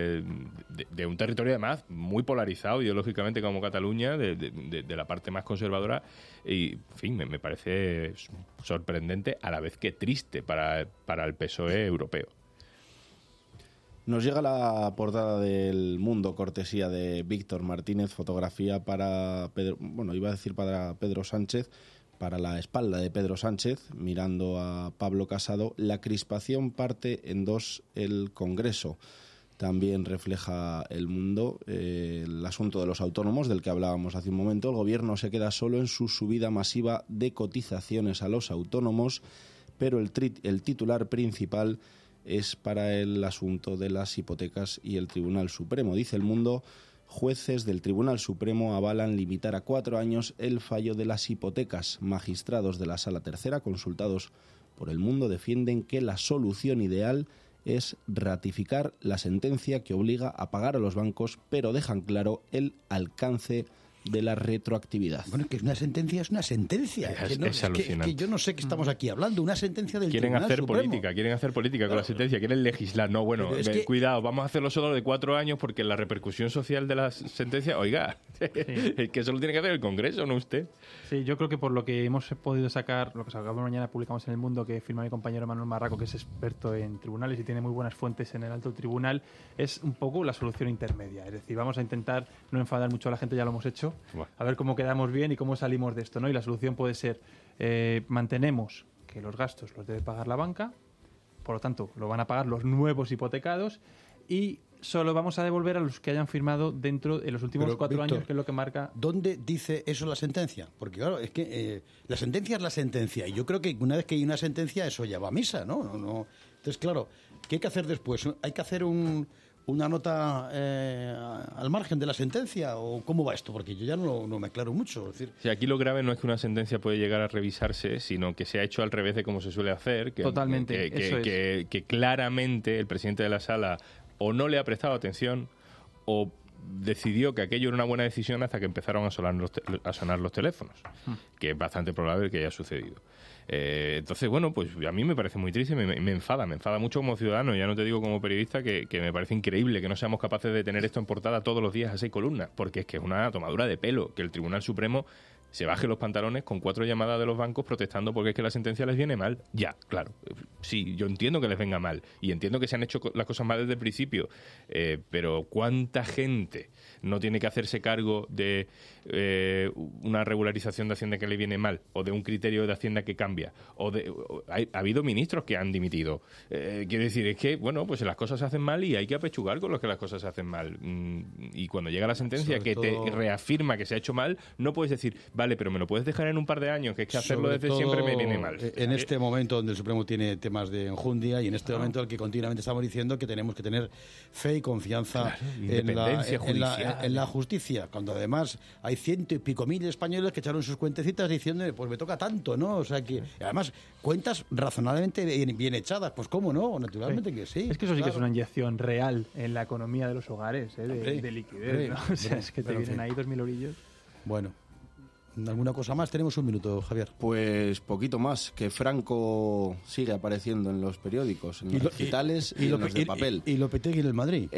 de un territorio además muy polarizado ideológicamente como Cataluña, de la parte más conservadora, y en fin, me parece sorprendente a la vez que triste para el PSOE europeo. Nos llega la portada del Mundo, cortesía de Víctor Martínez, fotografía para Pedro, iba a decir para Pedro Sánchez, para la espalda de Pedro Sánchez, mirando a Pablo Casado. La crispación parte en dos el Congreso. También refleja el Mundo el asunto de los autónomos, del que hablábamos hace un momento. El Gobierno se queda solo en su subida masiva de cotizaciones a los autónomos, pero el titular principal es para el asunto de las hipotecas y el Tribunal Supremo. Dice el Mundo, jueces del Tribunal Supremo avalan limitar a 4 años el fallo de las hipotecas. Magistrados de la Sala Tercera, consultados por el Mundo, defienden que la solución ideal es ratificar la sentencia que obliga a pagar a los bancos, pero dejan claro el alcance de la retroactividad. Bueno, que una sentencia es una sentencia. Es alucinante. Que yo no sé qué estamos aquí hablando. Una sentencia del Tribunal Supremo. Quieren hacer política con la sentencia, quieren legislar. No, bueno, cuidado, vamos a hacerlo solo de 4 años porque la repercusión social de la sentencia, oiga, es que eso lo tiene que hacer el Congreso, no usted. Sí, yo creo que por lo que hemos podido sacar, lo que sacamos mañana, publicamos en El Mundo, que firma mi compañero Manuel Marraco, que es experto en tribunales y tiene muy buenas fuentes en el alto tribunal, es un poco la solución intermedia. Es decir, vamos a intentar no enfadar mucho a la gente, ya lo hemos hecho, a ver cómo quedamos bien y cómo salimos de esto, ¿no? Y la solución puede ser, mantenemos que los gastos los debe pagar la banca, por lo tanto, lo van a pagar los nuevos hipotecados y solo vamos a devolver a los que hayan firmado dentro de los últimos 4 años, que es lo que marca. ¿Dónde dice eso la sentencia? Porque claro, es que la sentencia es la sentencia y yo creo que una vez que hay una sentencia eso ya va a misa, ¿no? Entonces, claro, ¿qué hay que hacer después? ¿Hay que hacer una nota al margen de la sentencia o cómo va esto? Porque yo ya no me aclaro mucho. Es decir, sí, aquí lo grave no es que una sentencia puede llegar a revisarse, sino que se ha hecho al revés de como se suele hacer. Totalmente. Que claramente el presidente de la Sala o no le ha prestado atención o decidió que aquello era una buena decisión hasta que empezaron a sonar los teléfonos, que es bastante probable que haya sucedido. Entonces, bueno, pues a mí me parece muy triste, me enfada mucho como ciudadano, ya no te digo como periodista, que me parece increíble que no seamos capaces de tener esto en portada todos los días a 6 columnas, porque es que es una tomadura de pelo, que el Tribunal Supremo se baje los pantalones con 4 llamadas de los bancos protestando porque es que la sentencia les viene mal. Ya, claro, sí, yo entiendo que les venga mal y entiendo que se han hecho las cosas mal desde el principio, pero ¿cuánta gente no tiene que hacerse cargo de una regularización de Hacienda que le viene mal o de un criterio de Hacienda que cambia? Ha habido ministros que han dimitido. Quiero decir, es que, bueno, pues las cosas se hacen mal y hay que apechugar con los que las cosas se hacen mal. Y cuando llega la sentencia que te reafirma que se ha hecho mal, no puedes decir, vale, pero me lo puedes dejar en un par de años, que es que hacerlo Sobre desde todo siempre me viene mal. En este momento donde el Supremo tiene temas de enjundia y en este momento en el que continuamente estamos diciendo que tenemos que tener fe y confianza en la justicia, cuando además hay 100 y pico mil españoles que echaron sus cuentecitas diciendo, pues me toca tanto, ¿no? O sea que, además, cuentas razonablemente bien echadas, pues cómo no, naturalmente que sí. Es que eso sí que es una inyección real en la economía de los hogares, de liquidez, ¿no? O sea, es que te vienen ahí 2.000 eurillos. Bueno, ¿alguna cosa más? Tenemos un minuto, Javier. Pues poquito más, que Franco sigue apareciendo en los periódicos, en los digitales y en los de papel. Y Lopetegui en el Madrid.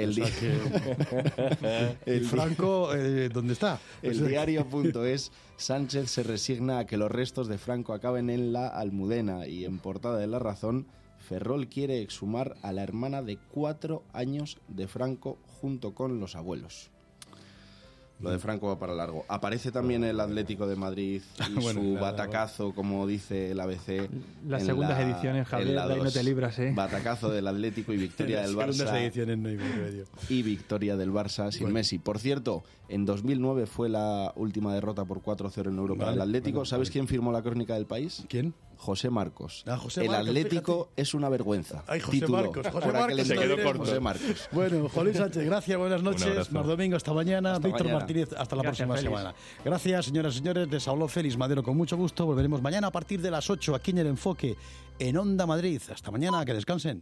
¿Y Franco dónde está? El diario.es, Sánchez se resigna a que los restos de Franco acaben en la Almudena, y en portada de La Razón, Ferrol quiere exhumar a la hermana de 4 años de Franco junto con los abuelos. Lo de Franco va para largo. Aparece también el Atlético de Madrid y su batacazo, como dice el ABC. Las segundas ediciones, Javier, de ahí no te libras, ¿eh? Batacazo del Atlético y victoria del Barça. Segundas ediciones no hay medio. Y victoria del Barça sin Messi. Por cierto, en 2009 fue la última derrota por 4-0 en Europa del Atlético. ¿Sabes quién firmó la crónica del País? ¿Quién? José Marcos. José el Marcos, Atlético es una vergüenza. Ay, José Marcos. Se quedó corto. José Marcos. Bueno, Jolín Sánchez, gracias, buenas noches. Más domingo, hasta mañana. Víctor mañana. Martínez, hasta la próxima Félix. semana. Gracias, señoras y señores. Les habló Félix Madero con mucho gusto. Volveremos mañana a partir de las 8 aquí en El Enfoque, en Onda Madrid. Hasta mañana, que descansen.